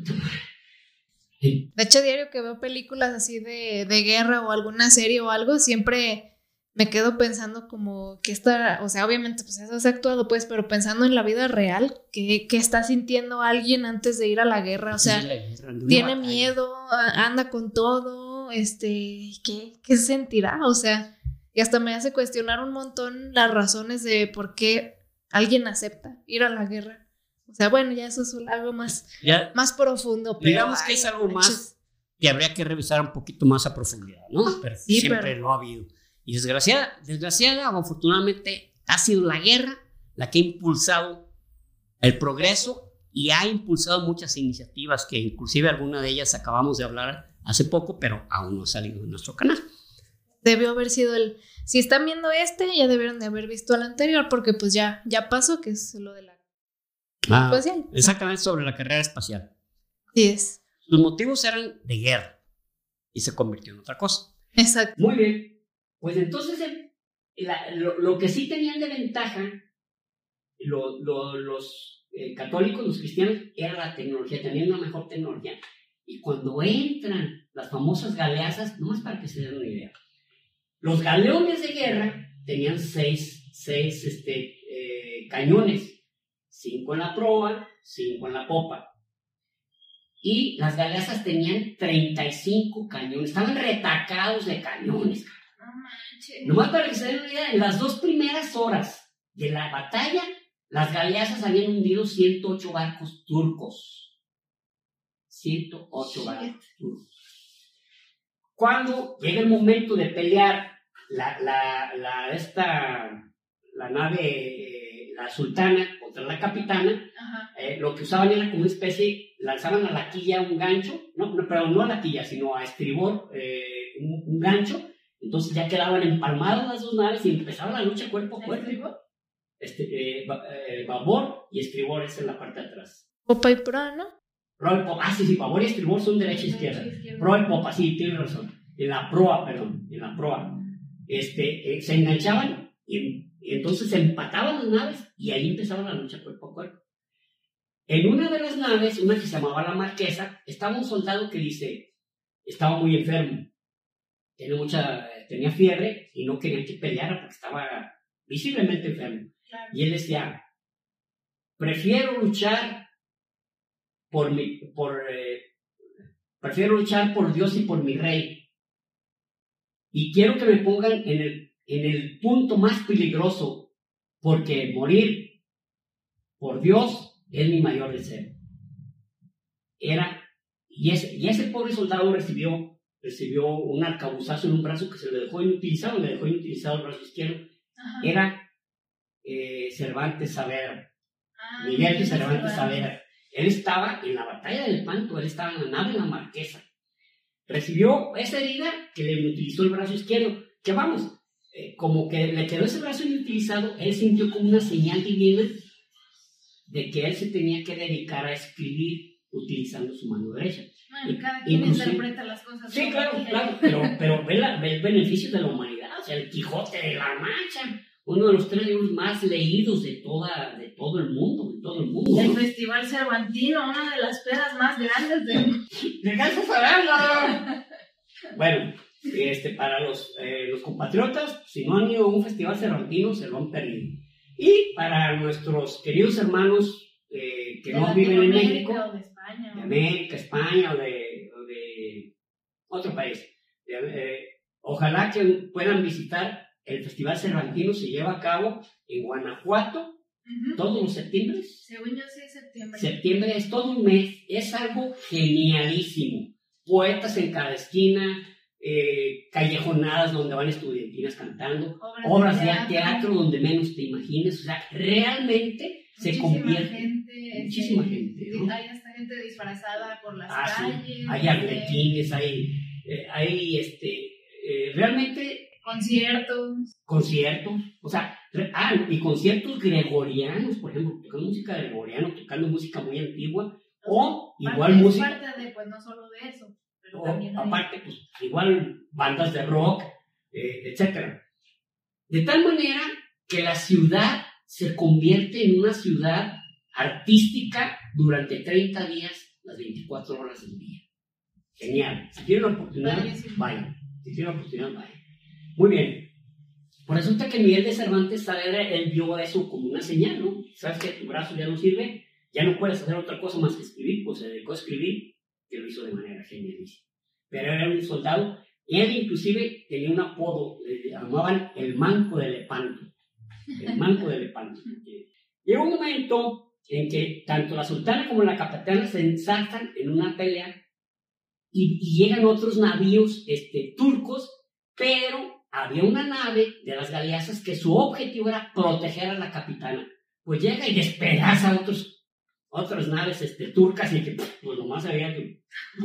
De hecho, diario que veo películas así de, de guerra o alguna serie o algo, siempre me quedo pensando como que está, o sea, obviamente pues eso es actuado pues, pero pensando en la vida real, que, que está sintiendo alguien antes de ir a la guerra, o sea, guerra, tiene batalla. Miedo, anda con todo, este, ¿qué, qué sentirá? O sea, y hasta me hace cuestionar un montón las razones de por qué alguien acepta ir a la guerra. O sea, bueno, ya eso es algo más, ya, más profundo. Pero, digamos que ay, es algo más que habría que revisar un poquito más a profundidad, ¿no? Pero sí, siempre pero... lo ha habido. Y desgraciada, desgraciada o afortunadamente ha sido la guerra la que ha impulsado el progreso y ha impulsado muchas iniciativas que inclusive alguna de ellas acabamos de hablar hace poco, pero aún no ha salido en nuestro canal. Debió haber sido el... Si están viendo este, ya debieron de haber visto el anterior porque pues ya, ya pasó, que es lo de la... Ah, exactamente, sobre la carrera espacial. Sí es. Sus motivos eran de guerra y se convirtió en otra cosa. Exacto. Muy bien. Pues entonces el, la, lo, lo que sí tenían de ventaja lo, lo, los eh, católicos, los cristianos, era la tecnología, tenían una mejor tecnología. Y cuando entran las famosas galeazas, nomás para que se den una idea, los galeones de guerra tenían seis, seis este, eh, cañones. Cinco en la proa, cinco en la popa. Y las galeazas tenían treinta y cinco cañones. Estaban retacados de cañones. No manches. Nomás para que se den una idea, en las dos primeras horas de la batalla, las galeazas habían hundido ciento ocho barcos turcos. ciento ocho barcos turcos. Cuando llega el momento de pelear la, la, la, esta, la nave... la Sultana contra la Capitana, eh, lo que usaban era como una especie, lanzaban a la quilla un gancho, no, no, pero no a la quilla, sino a estribor, eh, un, un gancho, entonces ya quedaban empalmadas las dos naves y empezaba la lucha cuerpo a cuerpo. Este, eh, eh, babor y estribor es en la parte de atrás. Popa y proa, ¿no? Proa y popa, ah, sí, sí, babor y estribor son derecha e izquierda. Proa y popa, sí, tienes razón. En la proa, perdón, en la proa. Este, eh, se enganchaban y Y entonces se empataban las naves y ahí empezaba la lucha cuerpo a cuerpo. En una de las naves, una que se llamaba la Marquesa, estaba un soldado que dice, estaba muy enfermo, tenía, mucha, tenía fiebre y no quería que peleara porque estaba visiblemente enfermo. Claro. Y él decía, prefiero luchar por mi, por, eh, prefiero luchar por Dios y por mi rey. Y quiero que me pongan en el en el punto más peligroso, porque morir por Dios es mi mayor deseo. Era, y ese, y ese pobre soldado recibió recibió un arcabuzazo en un brazo que se le dejó inutilizado, le dejó inutilizado el brazo izquierdo. Ajá. Era eh, Cervantes Saavedra, ah, Miguel de Cervantes Saavedra. Él estaba en la batalla del Lepanto, él estaba en la nave de la Marquesa. Recibió esa herida que le inutilizó el brazo izquierdo, que vamos, eh, como que le quedó ese brazo inutilizado, él sintió como una señal divina de que él se tenía que dedicar a escribir utilizando su mano derecha. Bueno, cada quien interpreta las cosas. Sí, claro, claro, pero, pero ve, la, ve el beneficio de la humanidad, o sea, el Quijote de la Mancha, uno de los tres libros más leídos de, toda, de todo el mundo, de todo el mundo. El ¿no? Festival Cervantino, una de las pedas más grandes de... ¡De casa saberlo! Bueno, este, para los, eh, los compatriotas, si no han ido a un Festival Cervantino, se lo han perdido. Y para nuestros queridos hermanos eh, que de no viven en México, o de España, de América, España o de, o de otro país, de, eh, ojalá que puedan visitar el Festival Cervantino. Se lleva a cabo en Guanajuato, uh-huh. todos los septiembre. Según yo sí, septiembre. Septiembre es todo un mes, es algo genialísimo. Poetas en cada esquina, eh, callejonadas donde van estudiantinas cantando, obras, obras de teatro. teatro donde menos te imagines, o sea, realmente muchísima se convierte. Gente, muchísima este, gente, ¿no? Hay hasta gente disfrazada por las ah, calles. Sí. Hay arlequines, hay, eh, hay este, eh, realmente... Conciertos. Conciertos, o sea, ah, y conciertos gregorianos, por ejemplo, tocando música gregoriana, tocando música muy antigua, o parte, igual música... parte de, pues no solo de eso, pero o, también hay... aparte, pues, igual bandas de rock, eh, etcétera. De tal manera que la ciudad se convierte en una ciudad artística durante treinta días, las veinticuatro horas del día. Genial. Si tienen la oportunidad, vayan. Si tienen la oportunidad, vayan. Muy bien. Pues resulta que Miguel de Cervantes Saavedra, él vio eso como una señal, ¿no? Sabes que tu brazo ya no sirve, ya no puedes hacer otra cosa más que escribir, pues se dedicó a escribir, que lo hizo de manera genialísima. Pero era un soldado, y él inclusive tenía un apodo, le llamaban el Manco de Lepanto. El Manco de Lepanto. Llegó un momento en que tanto la sultana como la capitana se ensalzan en una pelea y, y llegan otros navíos este, turcos, pero había una nave de las galeazas que su objetivo era proteger a la capitana. Pues llega y despedaza a otros, otras naves este, turcas y que pues nomás había que...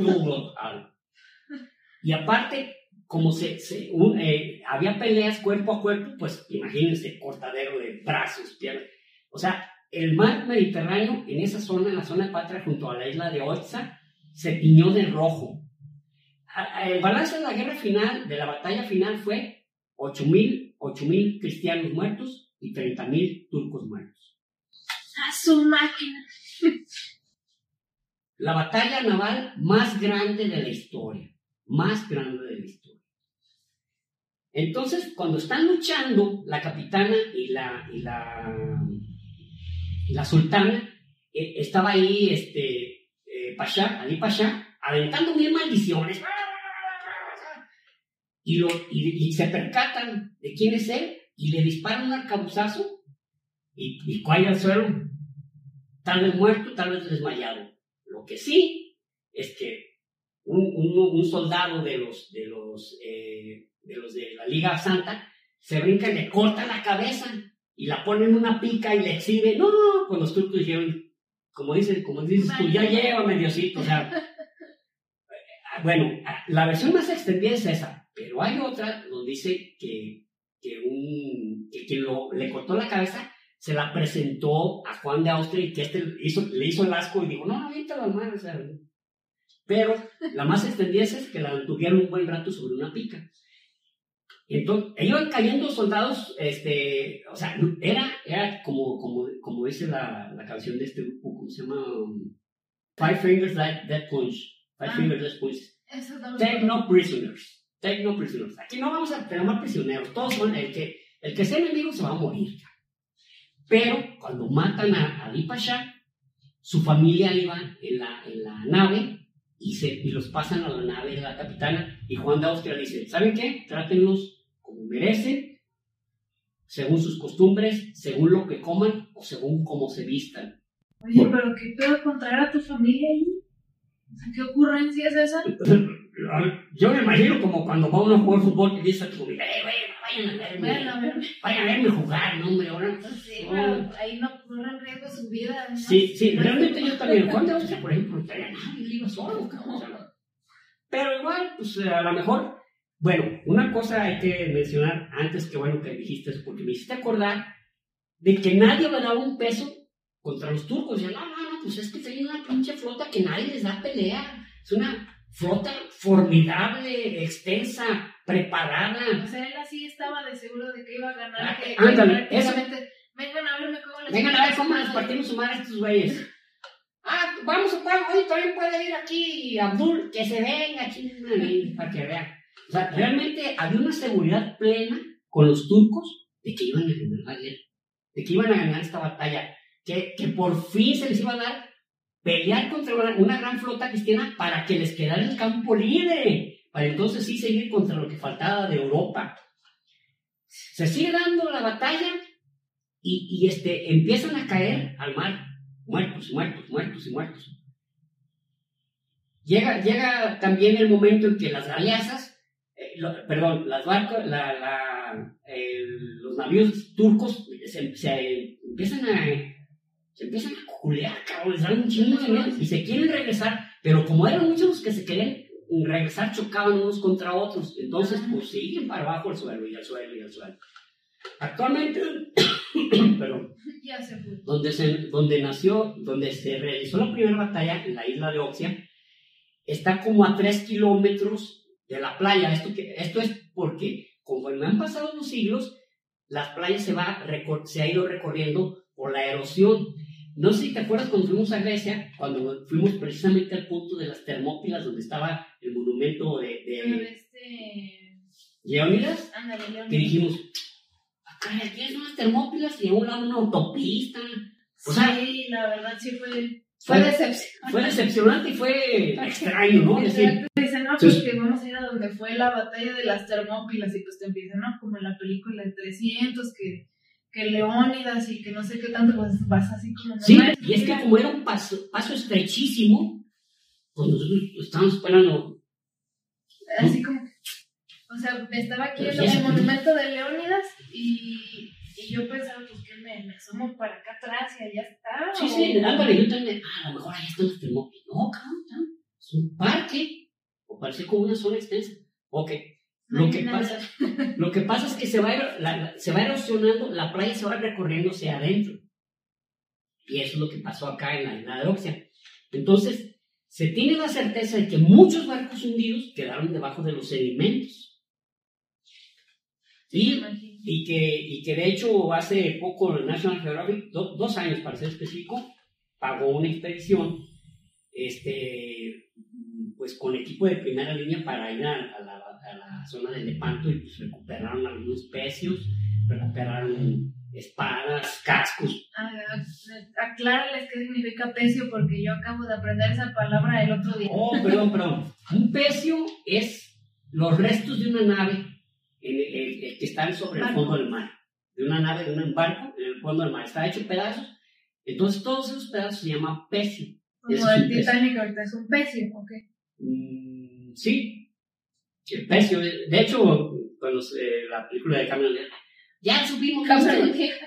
Y aparte, como se, se un, eh, había peleas cuerpo a cuerpo, pues imagínense, cortadero de brazos, piernas. O sea, el mar Mediterráneo en esa zona, en la zona de Patria, junto a la isla de Otza, se tiñó de rojo. El balance de la guerra final, de la batalla final, fue ocho mil cristianos muertos y treinta mil turcos muertos. ¡A su máquina! La batalla naval más grande de la historia. Más grande de la historia. Entonces, cuando están luchando la capitana y la, y la, y la sultana, eh, estaba ahí este, eh, Pasha, Ali Pasha, aventando mil maldiciones. Y, lo, y, y se percatan de quién es él y le disparan un arcabuzazo y, y cae al suelo, tal vez muerto, tal vez desmayado. Lo que sí es que un, un, un soldado de los, de, los, eh, de los de la Liga Santa se brinca y le corta la cabeza y la pone en una pica y le exhibe. No, pues los turcos dijeron, como dices, como dices tú, ya llévame, Diosito. O sea, bueno, la versión más extendida es esa. Pero hay otra donde dice que, que, un, que quien lo, le cortó la cabeza se la presentó a Juan de Austria y que este hizo, le hizo el asco y dijo, no, ahorita la madre, o sea. Pero la más extendida es que la mantuvieron un buen rato sobre una pica. Entonces, iban cayendo soldados, este, o sea, era, era como, como, como dice la, la canción de este grupo, ¿cómo se llama? Five Fingers Death Punch. Five ah, Fingers Death Punch. Take no prisoners. Take no prisoners. Aquí no vamos a tener más prisioneros. Todos son el que, el que sea enemigo se va a morir. Pero cuando matan a Ali Pasha, su familia iba en la, en la nave y, se, y los pasan a la nave de la capitana. Y Juan de Austria dice, ¿saben qué? Trátenlos como merecen, según sus costumbres, según lo que coman o según cómo se vistan. Oye, pero ¿qué pedo con traer a tu familia ahí? ¿Qué ocurrencia es esa? yo me imagino como cuando va uno a jugar fútbol y dice a tu familia, eh, vayan a verme, Vayan a verme. vayan a verme jugar, no, hombre, ahora. Sí, no. pero ahí no corren riesgo su vida. ¿no? Sí, sí, realmente yo también, cuando, o sea, por ejemplo, no traía nadie, iba solo, cabrón, o sea, pero igual, pues a lo mejor, bueno, una cosa hay que mencionar antes que bueno que dijiste eso, porque me hiciste acordar de que nadie me daba un peso contra los turcos. Decían, no, no, no, pues es que tienen una pinche flota que nadie les da pelea. Es una flota formidable, extensa, preparada. O sea, él así estaba de seguro de que iba a ganar. Ah, que, ándale, que eso. Vengan a verme cómo les Vengan a ver cómo les partimos su madre a estos güeyes. Ah, vamos a jugar, oye, también puede ir aquí Abdul, que se venga aquí, para que vean. O sea, realmente había una seguridad plena con los turcos de que iban a ganar la guerra, de que iban a ganar esta batalla, que, que por fin se les iba a dar pelear contra una, una gran flota cristiana para que les quedara el campo libre, para entonces sí seguir contra lo que faltaba de Europa. Se sigue dando la batalla y, y este, empiezan a caer al mar, muertos, muertos, muertos y muertos. Llega, llega también el momento en que las galeazas, eh, lo, perdón, las barcos, la, la, eh, los navíos turcos se, se empiezan a se empiezan a culear, cabrón, les dan un chingo de miedo y se quieren regresar, pero como eran muchos los que se querían regresar, chocaban unos contra otros, entonces pues siguen para abajo el suelo y el suelo y el suelo. Actualmente, perdón, ya se fue. Donde, se, donde nació, donde se realizó la primera batalla en la isla de Oxia, está como a tres kilómetros de la playa. Esto, que, esto es porque, conforme han pasado los siglos, las playas se, va, se ha ido recorriendo por la erosión. No sé si te acuerdas cuando fuimos a Grecia, cuando fuimos precisamente al punto de las Termópilas, donde estaba el monumento de, de este... Leónidas, Ándale, Leónidas. que dijimos, acá aquí hay unas Termópilas y a un lado una autopista. O sea, sí, la verdad sí fue... Fue, fue decepcionante. Fue decepcionante y fue extraño, ¿no? Es decir, dicen, no, pues que vamos a ir a donde fue la batalla de las Termópilas y pues te empiezan, ¿no? Como en la película de trescientos, que, que Leónidas y que no sé qué tanto, pues vas así como... Sí, y es que como era un paso, paso estrechísimo, pues nosotros estábamos esperando... Así como... O sea, estaba aquí el, el monumento de Leónidas y... Y yo pensaba, pues que me, me asomo para acá atrás y allá está. Sí, sí, ándale, yo también, ah, a lo mejor allá están las Termópilas. No, cabrón, es un parque, o parece como una zona extensa. Ok, lo que, pasa, lo que pasa es que se va, la, la, se va erosionando, la playa se va recorriendo hacia adentro. Y eso es lo que pasó acá en la isla de Oxia. Entonces, se tiene la certeza de que muchos barcos hundidos quedaron debajo de los sedimentos. ¿Sí? Y que, y que de hecho hace poco el National Geographic, do, dos años para ser específico, pagó una expedición este, pues con equipo de primera línea para ir a, a, la, a la zona de Lepanto y pues recuperaron algunos pecios, recuperaron espadas, cascos. Aclárales qué significa pecio porque yo acabo de aprender esa palabra el otro día. Oh, perdón, perdón. Un pecio es los restos de una nave El, el, el que están sobre barco. El fondo del mar, de una nave, de un barco en el fondo del mar, está hecho pedazos, entonces todos esos pedazos se llaman pecio. Como es el Titanic ahorita es un pecio, ¿ok? Mm, sí, el pecio, de hecho, cuando eh, la película de Cameron Diaz, ya subimos Cameron Diaz.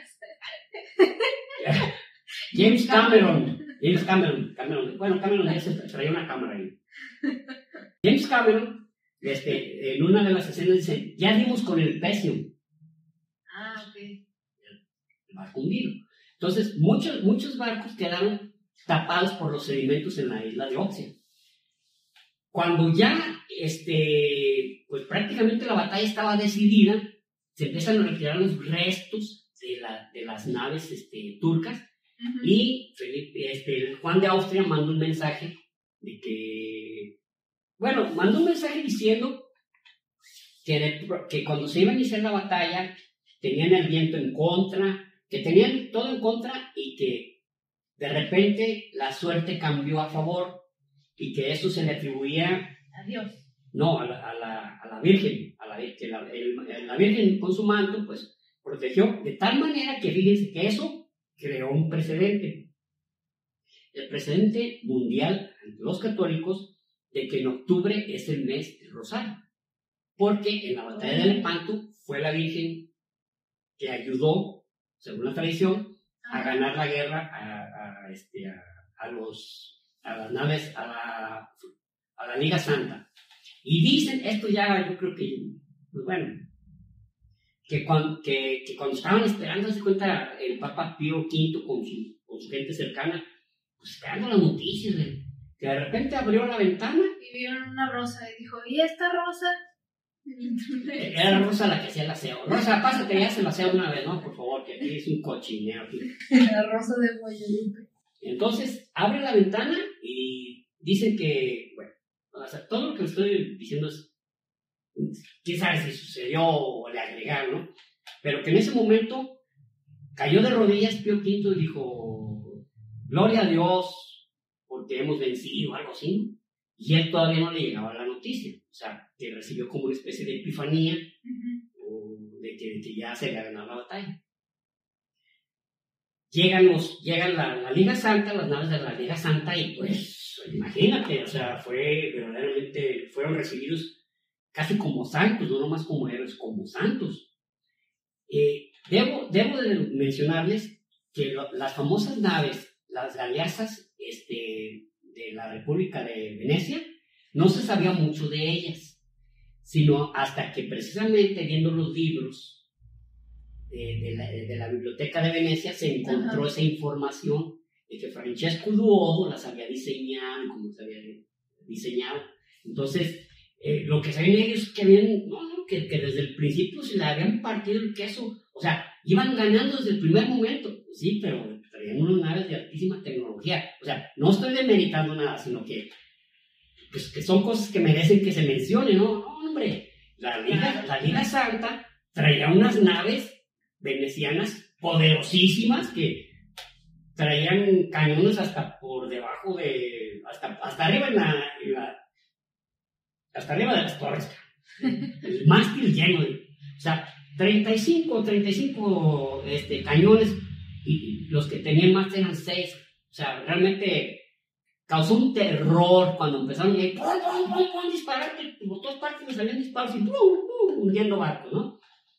James Cameron, James Cameron, Cameron, bueno, Cameron Diaz traía una cámara ahí. James Cameron Este, en una de las escenas dice, ya dimos con el pecio. Ah, ok. El barco hundido. Entonces, muchos, muchos barcos quedaron tapados por los sedimentos en la isla de Oxia. Cuando ya, este, pues prácticamente la batalla estaba decidida, se empiezan a retirar los restos de, la, de las naves este, turcas, uh-huh. y Felipe, este, Juan de Austria mandó un mensaje de que Bueno, mandó un mensaje diciendo que, de, que cuando se iba a iniciar la batalla tenían el viento en contra, que tenían todo en contra y que de repente la suerte cambió a favor y que eso se le atribuía a Dios. No, a la, a la, a la Virgen, a la, que la, el, la Virgen con su manto pues protegió de tal manera que fíjense que eso creó un precedente. El precedente mundial ante los católicos de que en octubre es el mes del Rosario, porque en la batalla de Lepanto fue la Virgen que ayudó, según la tradición, a ganar la guerra a, a, este, a, a, los, a las naves, a la, a la Liga Santa. Y dicen, esto ya yo creo que, pues bueno, que cuando, que, que cuando estaban esperando, se cuenta el Papa Pío quinto con su, con su gente cercana, pues esperando las noticias, de, que de repente abrió la ventana. Y vieron una rosa y dijo, ¿y esta rosa? Era la Rosa la que hacía el aseo. Rosa, pásate, ya se el aseo una vez, ¿no? Por favor, que aquí es un cochineo. Aquí. La Rosa de Guadalupe. Entonces, abre la ventana y dicen que, bueno, o sea, todo lo que estoy diciendo es, quién sabe si sucedió o le agregaron, ¿no? Pero que en ese momento cayó de rodillas Pío quinto y dijo, gloria a Dios, porque hemos vencido, algo así, ¿no? Y él todavía no le llegaba la noticia, o sea, que recibió como una especie de epifanía, uh-huh. de, que, de que ya se había ganado la batalla. Llegan, los, llegan la, la Liga Santa, las naves de la Liga Santa, y pues, imagínate, o sea, fue verdaderamente, fueron recibidos casi como santos, no nomás como héroes, como santos. Eh, debo, debo de mencionarles que lo, las famosas naves, las galeazas, este... de la República de Venecia, no se sabía mucho de ellas, sino hasta que precisamente viendo los libros de, de, la, de la Biblioteca de Venecia se encontró Ajá. esa información de que Francesco Duodo las había diseñado y cómo se había diseñado. Entonces, eh, lo que sabían ellos que habían, no, no, que, que desde el principio se le habían partido el queso, o sea, iban ganando desde el primer momento, sí, pero traían unas naves de altísima tecnología. O sea, no estoy demeritando nada, sino que, pues, que son cosas que merecen que se mencione, ¿no? No, hombre, la Liga, la Liga Santa traía unas naves venecianas poderosísimas que traían cañones hasta por debajo de, hasta, hasta arriba en la, en la, hasta arriba de las torres. El mástil lleno de, o sea, treinta y cinco este, cañones, y los que tenían más eran seis. O sea, realmente causó un terror cuando empezaron a ir, ¡pum, pum, pum, pum! Disparar, que por todas partes me salían disparos y ¡pum, pum! Hundiendo barcos, ¿no?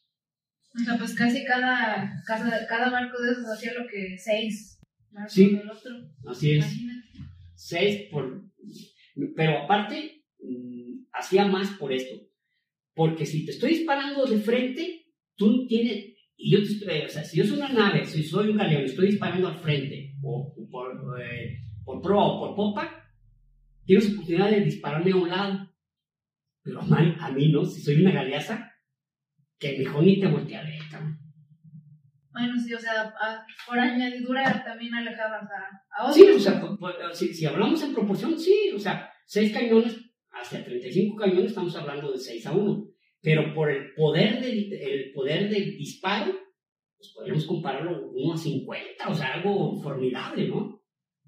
O sea, pues casi cada, cada, cada barco de esos hacía lo que seis barcos sí, del otro. Así es. Imagínate. Seis por... Pero aparte, mmm, hacía más por esto. Porque si te estoy disparando de frente, tú tienes... Y yo te estoy, o sea, si yo soy una nave, si soy un galeón y estoy disparando al frente, o, o por, eh, por proa o por popa, tienes oportunidad de dispararme a un lado. Pero man, a mí no, si soy una galeaza, que mejor ni te volteé a ver, cabrón. Bueno, sí, o sea, a, por añadidura también alejabas a, a otros. Sí, o sea, por, por, si, si hablamos en proporción, sí, o sea, seis cañones, hasta treinta y cinco cañones, estamos hablando de seis a uno. Pero por el poder del, el poder del disparo, pues podríamos compararlo uno a cincuenta, o sea, algo formidable, ¿no?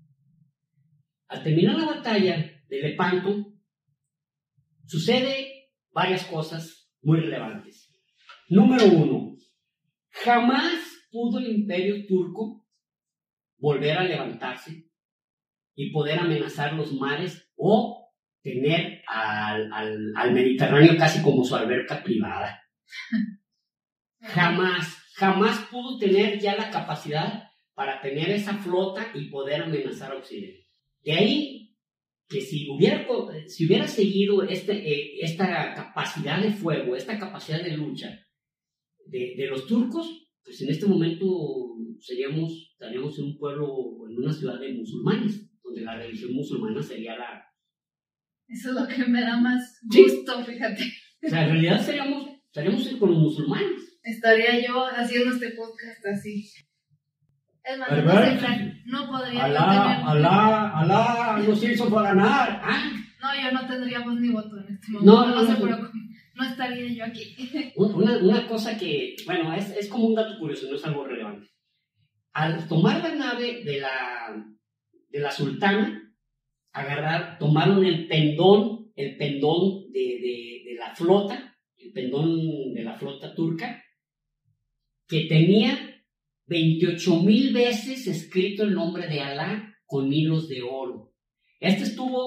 Al terminar la batalla de Lepanto, sucede varias cosas muy relevantes. Número uno, jamás pudo el imperio turco volver a levantarse y poder amenazar los mares o tener al, al, al Mediterráneo casi como su alberca privada. Jamás, jamás pudo tener ya la capacidad para tener esa flota y poder amenazar a Occidente. De ahí que si hubiera, si hubiera seguido este, eh, esta capacidad de fuego, esta capacidad de lucha de, de los turcos, pues en este momento seríamos, estaríamos en un pueblo, en una ciudad de musulmanes, donde la religión musulmana sería la... Eso es lo que me da más gusto, sí. Fíjate. O sea, en realidad seríamos, estaríamos con los musulmanes. Estaría yo haciendo este podcast así. Es más, no, no podría Alá, yo tener... Alá, Alá, nos hizo para ganar. ¿Ah? No, yo no tendría voz ni voto en este momento. No, No, no, no, no, se no. preocupen. No estaría yo aquí. Una, una cosa que, bueno, es, es como un dato curioso, no es algo relevante. Al tomar la nave de la, de la sultana, agarrar, tomaron el pendón, el pendón de, de, de la flota, el pendón de la flota turca, que tenía veintiocho mil veces escrito el nombre de Alá con hilos de oro. Este estuvo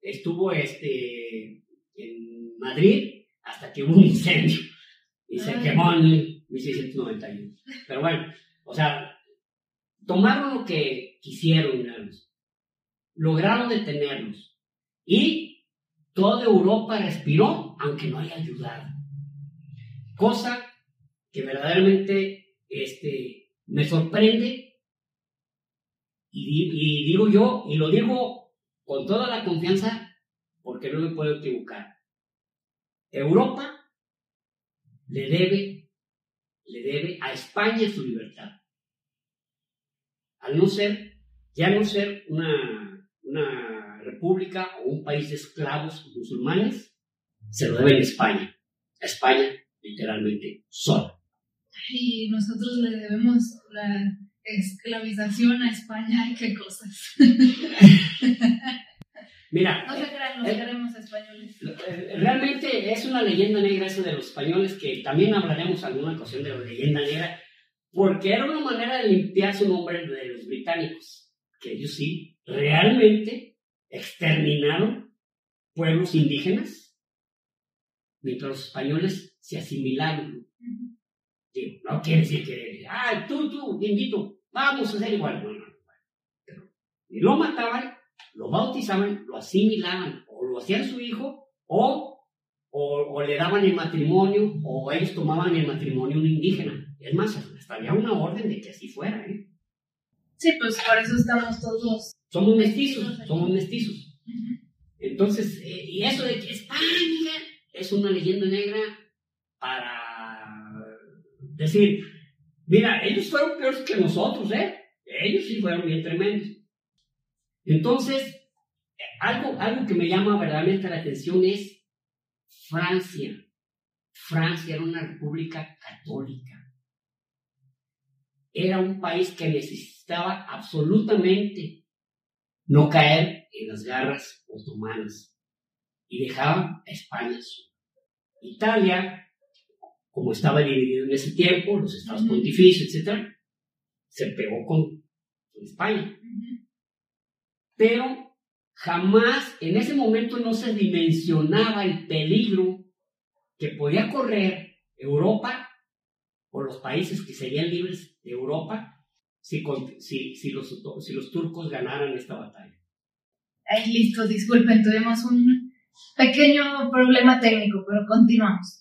estuvo este, en Madrid hasta que hubo un incendio y se quemó en mil seiscientos noventa y uno. Pero bueno, o sea, tomaron lo que quisieron, digamos, lograron detenerlos y toda Europa respiró, aunque no haya ayudado. Cosa que verdaderamente este, me sorprende y, y digo yo, y lo digo con toda la confianza porque no me puedo equivocar. Europa le debe, le debe a España su libertad. Al no ser, ya no ser una, una república o un país de esclavos musulmanes, se lo debe a España. A España, literalmente, sola. Y nosotros le debemos la esclavización a España. ¡Ay, qué cosas! Mira, no se crean, nos eh, queremos españoles. Realmente es una leyenda negra eso de los españoles, que también hablaremos alguna ocasión de la leyenda negra, porque era una manera de limpiar su nombre de los británicos, que ellos sí, realmente exterminaron pueblos indígenas, mientras los españoles se asimilaron. Uh-huh. Digo, no quiere decir que, ah, tú, tú, indito, vamos a hacer igual. No, no, no. Pero ni lo mataban, lo bautizaban, lo asimilaban, o lo hacían su hijo, o, o, o le daban el matrimonio, o ellos tomaban el matrimonio un indígena. Es más, hasta había una orden de que así fuera, ¿eh? Sí, pues por eso estamos todos. Somos mestizos, somos mestizos. Uh-huh. Entonces, eh, y eso de que España es una leyenda negra para decir, mira, ellos fueron peores que nosotros, ¿eh? Ellos sí fueron bien tremendos. Entonces, algo, algo que me llama verdaderamente la atención es Francia. Francia era una república católica. Era un país que necesitaba absolutamente no caer en las garras otomanas y dejaba a España sola. Italia, como estaba dividido en ese tiempo, los estados uh-huh. pontificios, etcétera, se pegó con, con España. Uh-huh. Pero jamás, en ese momento no se dimensionaba el peligro que podía correr Europa o los países que serían libres de Europa si, si, si, los, si los turcos ganaran esta batalla. Ay, listo, disculpen, tuvimos un pequeño problema técnico, pero continuamos.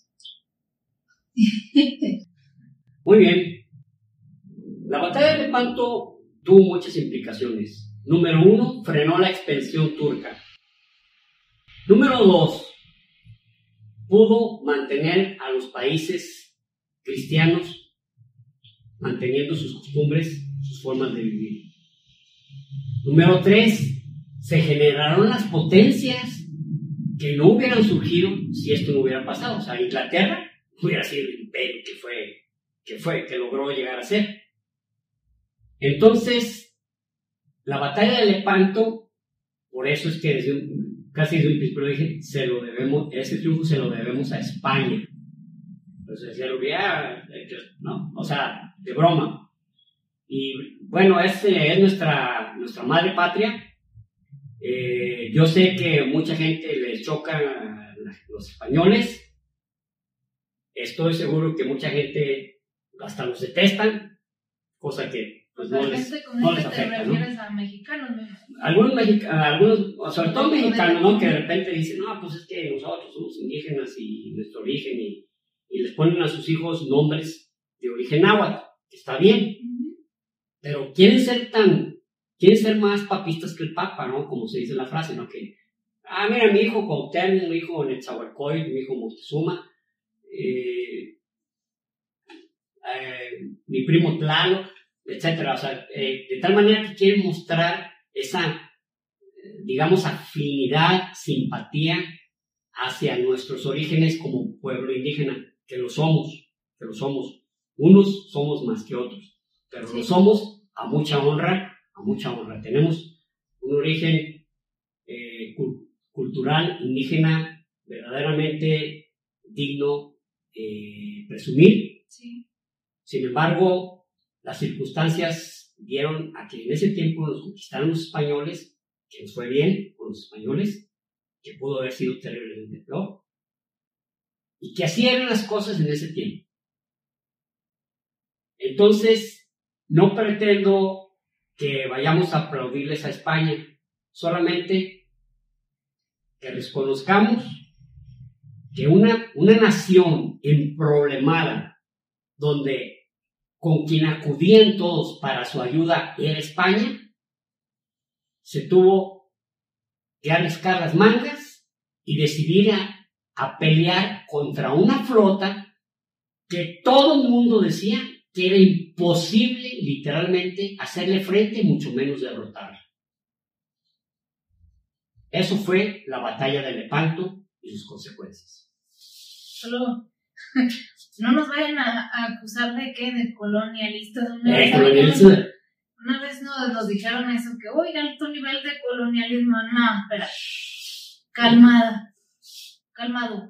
Muy bien. La batalla de Lepanto tuvo muchas implicaciones. Número uno, frenó la expansión turca. Número dos, pudo mantener a los países cristianos manteniendo sus costumbres, sus formas de vivir. Número tres, se generaron las potencias que no hubieran surgido si esto no hubiera pasado. O sea, Inglaterra hubiera sido el imperio que fue, que fue, que logró llegar a ser. Entonces, la batalla de Lepanto, por eso es que desde un, casi desde un principio dije, se lo debemos, ese triunfo se lo debemos a España. Entonces decía, lo que ah, no, o sea, de broma. Y bueno, es, es nuestra, nuestra madre patria. Eh, yo sé que mucha gente les choca a los españoles. Estoy seguro que mucha gente hasta los detestan, cosa que pues, no, les, con no este les afecta. te refieres, ¿no? A mexicanos, ¿no? Algunos mexicanos, algunos, sobre todo mexicanos, ¿no? Que de repente dicen, no, pues es que nosotros somos indígenas y nuestro origen, y, y les ponen a sus hijos nombres de origen náhuatl, que está bien, uh-huh. Pero quieren ser tan, quieren ser más papistas que el Papa, ¿no? Como se dice en la frase, ¿no? Que, ah, mira, mi hijo Cuauhtémoc, mi hijo Netzahualcóyotl, mi hijo Moctezuma, eh, eh, mi primo Tlaloc, etcétera. O sea, eh, de tal manera que quieren mostrar esa, eh, digamos, afinidad, simpatía hacia nuestros orígenes como pueblo indígena, que lo somos, que lo somos. Unos somos más que otros, pero sí. Lo somos a mucha honra, a mucha honra. Tenemos un origen eh, cu- cultural indígena verdaderamente digno Eh, presumir. Sí. Sin embargo, las circunstancias dieron a que en ese tiempo nos conquistaron los españoles, que nos fue bien con los españoles, que pudo haber sido terriblemente peor. Y que así eran las cosas en ese tiempo. Entonces, no pretendo que vayamos a aplaudirles a España, solamente que reconozcamos que una, una nación emproblemada, donde con quien acudían todos para su ayuda era España, se tuvo que arriscar las mangas y decidir a, a pelear contra una flota que todo el mundo decía que era imposible literalmente hacerle frente, mucho menos derrotarla. Eso fue la batalla de Lepanto y sus consecuencias. Solo no nos vayan a, a acusar de qué, de colonialistas. Una, eh, vez, colonialistas. una vez nos, nos dijeron eso, que oiga, alto nivel de colonialismo. No, espera, calmada, calmado.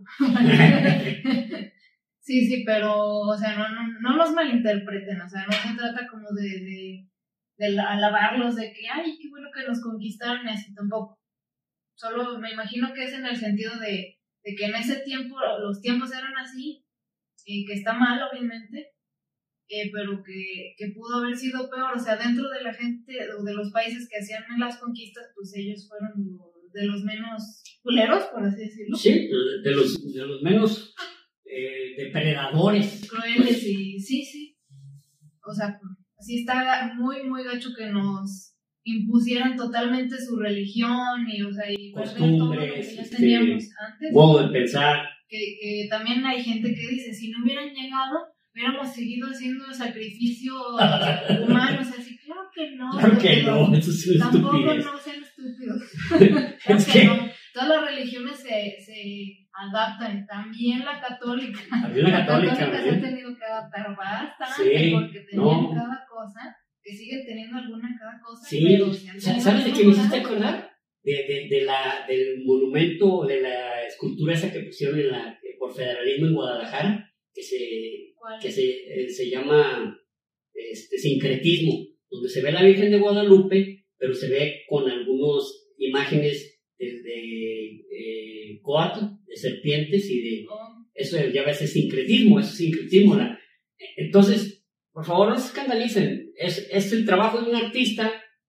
Sí, sí, pero, o sea, no, no, no nos malinterpreten, o sea, no se trata como de, de, de alabarlos, de que, ay, qué bueno que nos conquistaron, y así tampoco. Solo me imagino que es en el sentido de, de que en ese tiempo, los tiempos eran así, y que está mal, obviamente, eh, pero que, que pudo haber sido peor, o sea, dentro de la gente, o de los países que hacían las conquistas, pues ellos fueron de los menos culeros, por así decirlo. Sí, de los, de los menos... Eh, depredadores crueles y sí, sí, o sea, así está muy, muy gacho que nos impusieran totalmente su religión y, o sea, y costumbres, que ya teníamos este, antes, modo de pensar, que, que también hay gente que dice, si no hubieran llegado, hubiéramos seguido haciendo sacrificios humanos, así, claro que no, claro que no, eso es una tampoco estupidez. no sean estúpidos. Claro Es que, que no. Todas las religiones se, se adaptan, también la católica. También la católica, la católica se ¿eh? ha tenido que adaptar bastante, sí, porque tenían no. cada cosa, que siguen teniendo alguna cada cosa. Sí, pero se ¿sabes de qué me hiciste acordar? De, de, de la, del monumento, de la escultura esa que pusieron en la, por federalismo en Guadalajara, que se, que se, eh, se llama este, sincretismo, donde se ve la Virgen de Guadalupe, pero se ve con algunas imágenes de, de eh, coatl, de serpientes y de... Oh. Eso ya ves, es sincretismo, eso es sincretismo. La, entonces, por favor, no se escandalicen. Es, es el trabajo de un artista.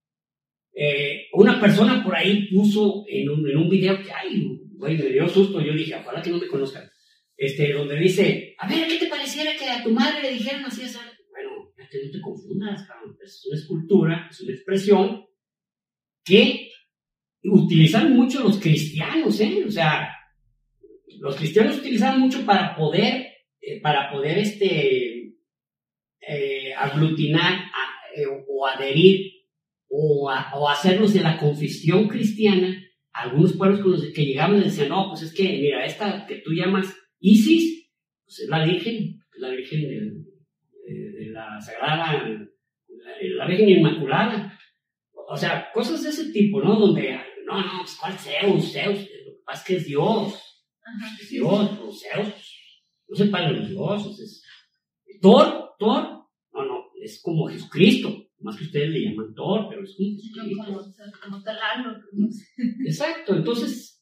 Eh, una persona por ahí puso en un, en un video que, ay, güey, me dio susto. Yo dije, ojalá que no me conozcan. Este, donde dice, a ver, ¿qué te pareciera que a tu madre le dijeran así? así? Bueno, es que no te confundas, cabrón. Es una escultura, es una expresión que utilizan mucho los cristianos, ¿eh? O sea, los cristianos utilizaban mucho para poder, eh, para poder, este, eh, aglutinar a, eh, o adherir o, a, o hacerlos de la confesión cristiana a algunos pueblos con los que llegaban y decían, no, pues es que, mira, esta que tú llamas Isis, pues es la Virgen, la Virgen de, de, de la Sagrada, la, la Virgen Inmaculada. O sea, cosas de ese tipo, ¿no? Donde, no, no, pues ¿cuál Zeus? Zeus, lo que pasa es que es Dios. Ajá, Es Dios, los Zeus, no se pagan los dioses. Es... Thor, Thor, no, no, es como Jesucristo. Más que ustedes le llaman Thor, pero es como Jesucristo. No, como, como talarlo, no sé. Exacto, entonces,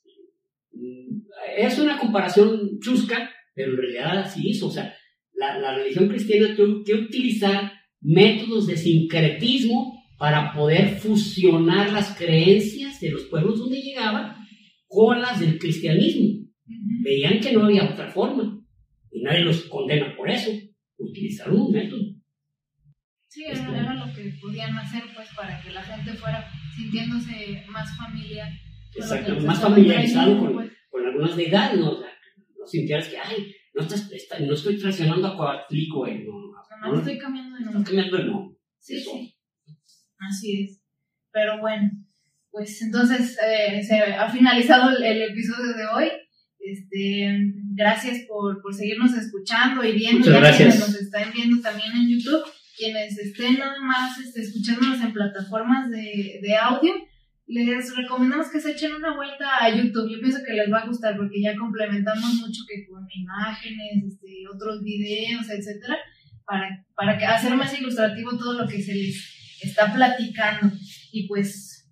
es una comparación chusca, pero en realidad así es. O sea, la, la religión cristiana tuvo que utilizar métodos de sincretismo para poder fusionar las creencias de los pueblos donde llegaba con las del cristianismo. Uh-huh. Veían que no había otra forma y nadie los condena por eso. Utilizaron un método. Sí, era, era lo que podían hacer, pues, para que la gente fuera sintiéndose más familiar. Exacto, más familiarizado con, pues. con algunas deidades, ¿no? O sea, no sintieras que, ay, no, estás, está, no estoy traicionando a Coatlico, eh, no, no, no, no estoy cambiando de nombre. Estoy cambiando de nombre. Sí, Eso. sí. Así es. Pero bueno, pues entonces eh, se ha finalizado el, el episodio de hoy. Este, gracias por, por seguirnos escuchando y viendo. Muchas ya gracias. quienes nos están viendo también en YouTube, quienes estén nada más este, escuchándonos en plataformas de, de audio, les recomendamos que se echen una vuelta a YouTube. Yo pienso que les va a gustar porque ya complementamos mucho que con imágenes, este, otros videos, etcétera, para, para que hacer más ilustrativo todo lo que se les está platicando. Y pues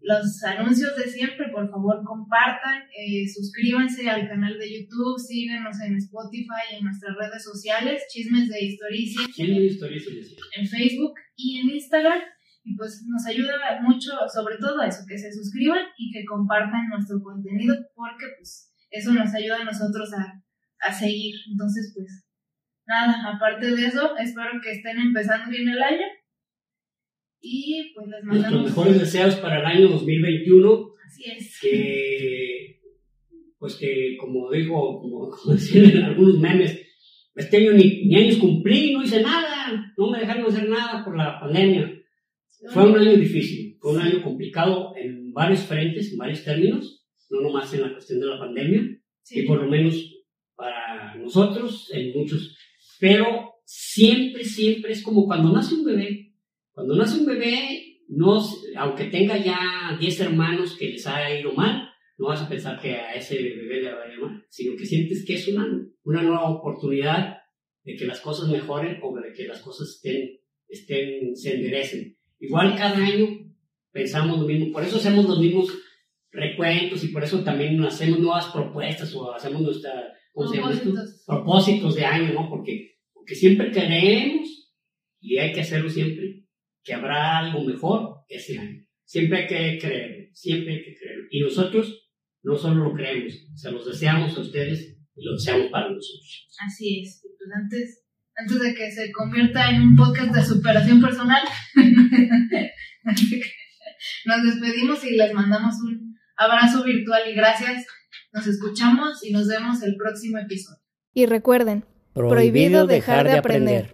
los anuncios de siempre, por favor compartan, eh, suscríbanse al canal de YouTube, síganos en Spotify, en nuestras redes sociales, Chismes de Historia y Ciencia, Chismes de Historia y Ciencia, en Facebook y en Instagram, y pues nos ayuda mucho, sobre todo eso, que se suscriban y que compartan nuestro contenido, porque pues eso nos ayuda a nosotros a, a seguir. Entonces pues nada, aparte de eso, espero que estén empezando bien el año. Y pues les mandamos nuestros mejores deseos para el año dos mil veintiuno. Así es. Que, pues que, como dijo, como, como decían en algunos memes, este año ni, ni años cumplí, no hice nada, no me dejaron hacer nada por la pandemia. No. Fue un año difícil, fue un año complicado en varios frentes, en varios términos, no nomás en la cuestión de la pandemia, sí. Y por lo menos para nosotros, en muchos, pero siempre, siempre es como cuando nace un bebé. Cuando nace un bebé, no, aunque tenga ya diez hermanos que les ha ido mal, no vas a pensar que a ese bebé le va a ir mal, sino que sientes que es una, una nueva oportunidad de que las cosas mejoren o de que las cosas estén, estén, se enderecen. Igual cada año pensamos lo mismo, por eso hacemos los mismos recuentos y por eso también hacemos nuevas propuestas o hacemos nuestras, ¿cómo se llama esto? Propósitos de año, ¿no? Porque, porque siempre creemos, y hay que hacerlo siempre, que habrá algo mejor ese año. Siempre hay que creerlo, siempre hay que creerlo. Y nosotros no solo lo creemos, se los deseamos a ustedes y lo deseamos para nosotros. Así es. Pues antes, antes de que se convierta en un podcast de superación personal, nos despedimos y les mandamos un abrazo virtual y gracias. Nos escuchamos y nos vemos el próximo episodio. Y recuerden, prohibido dejar de aprender.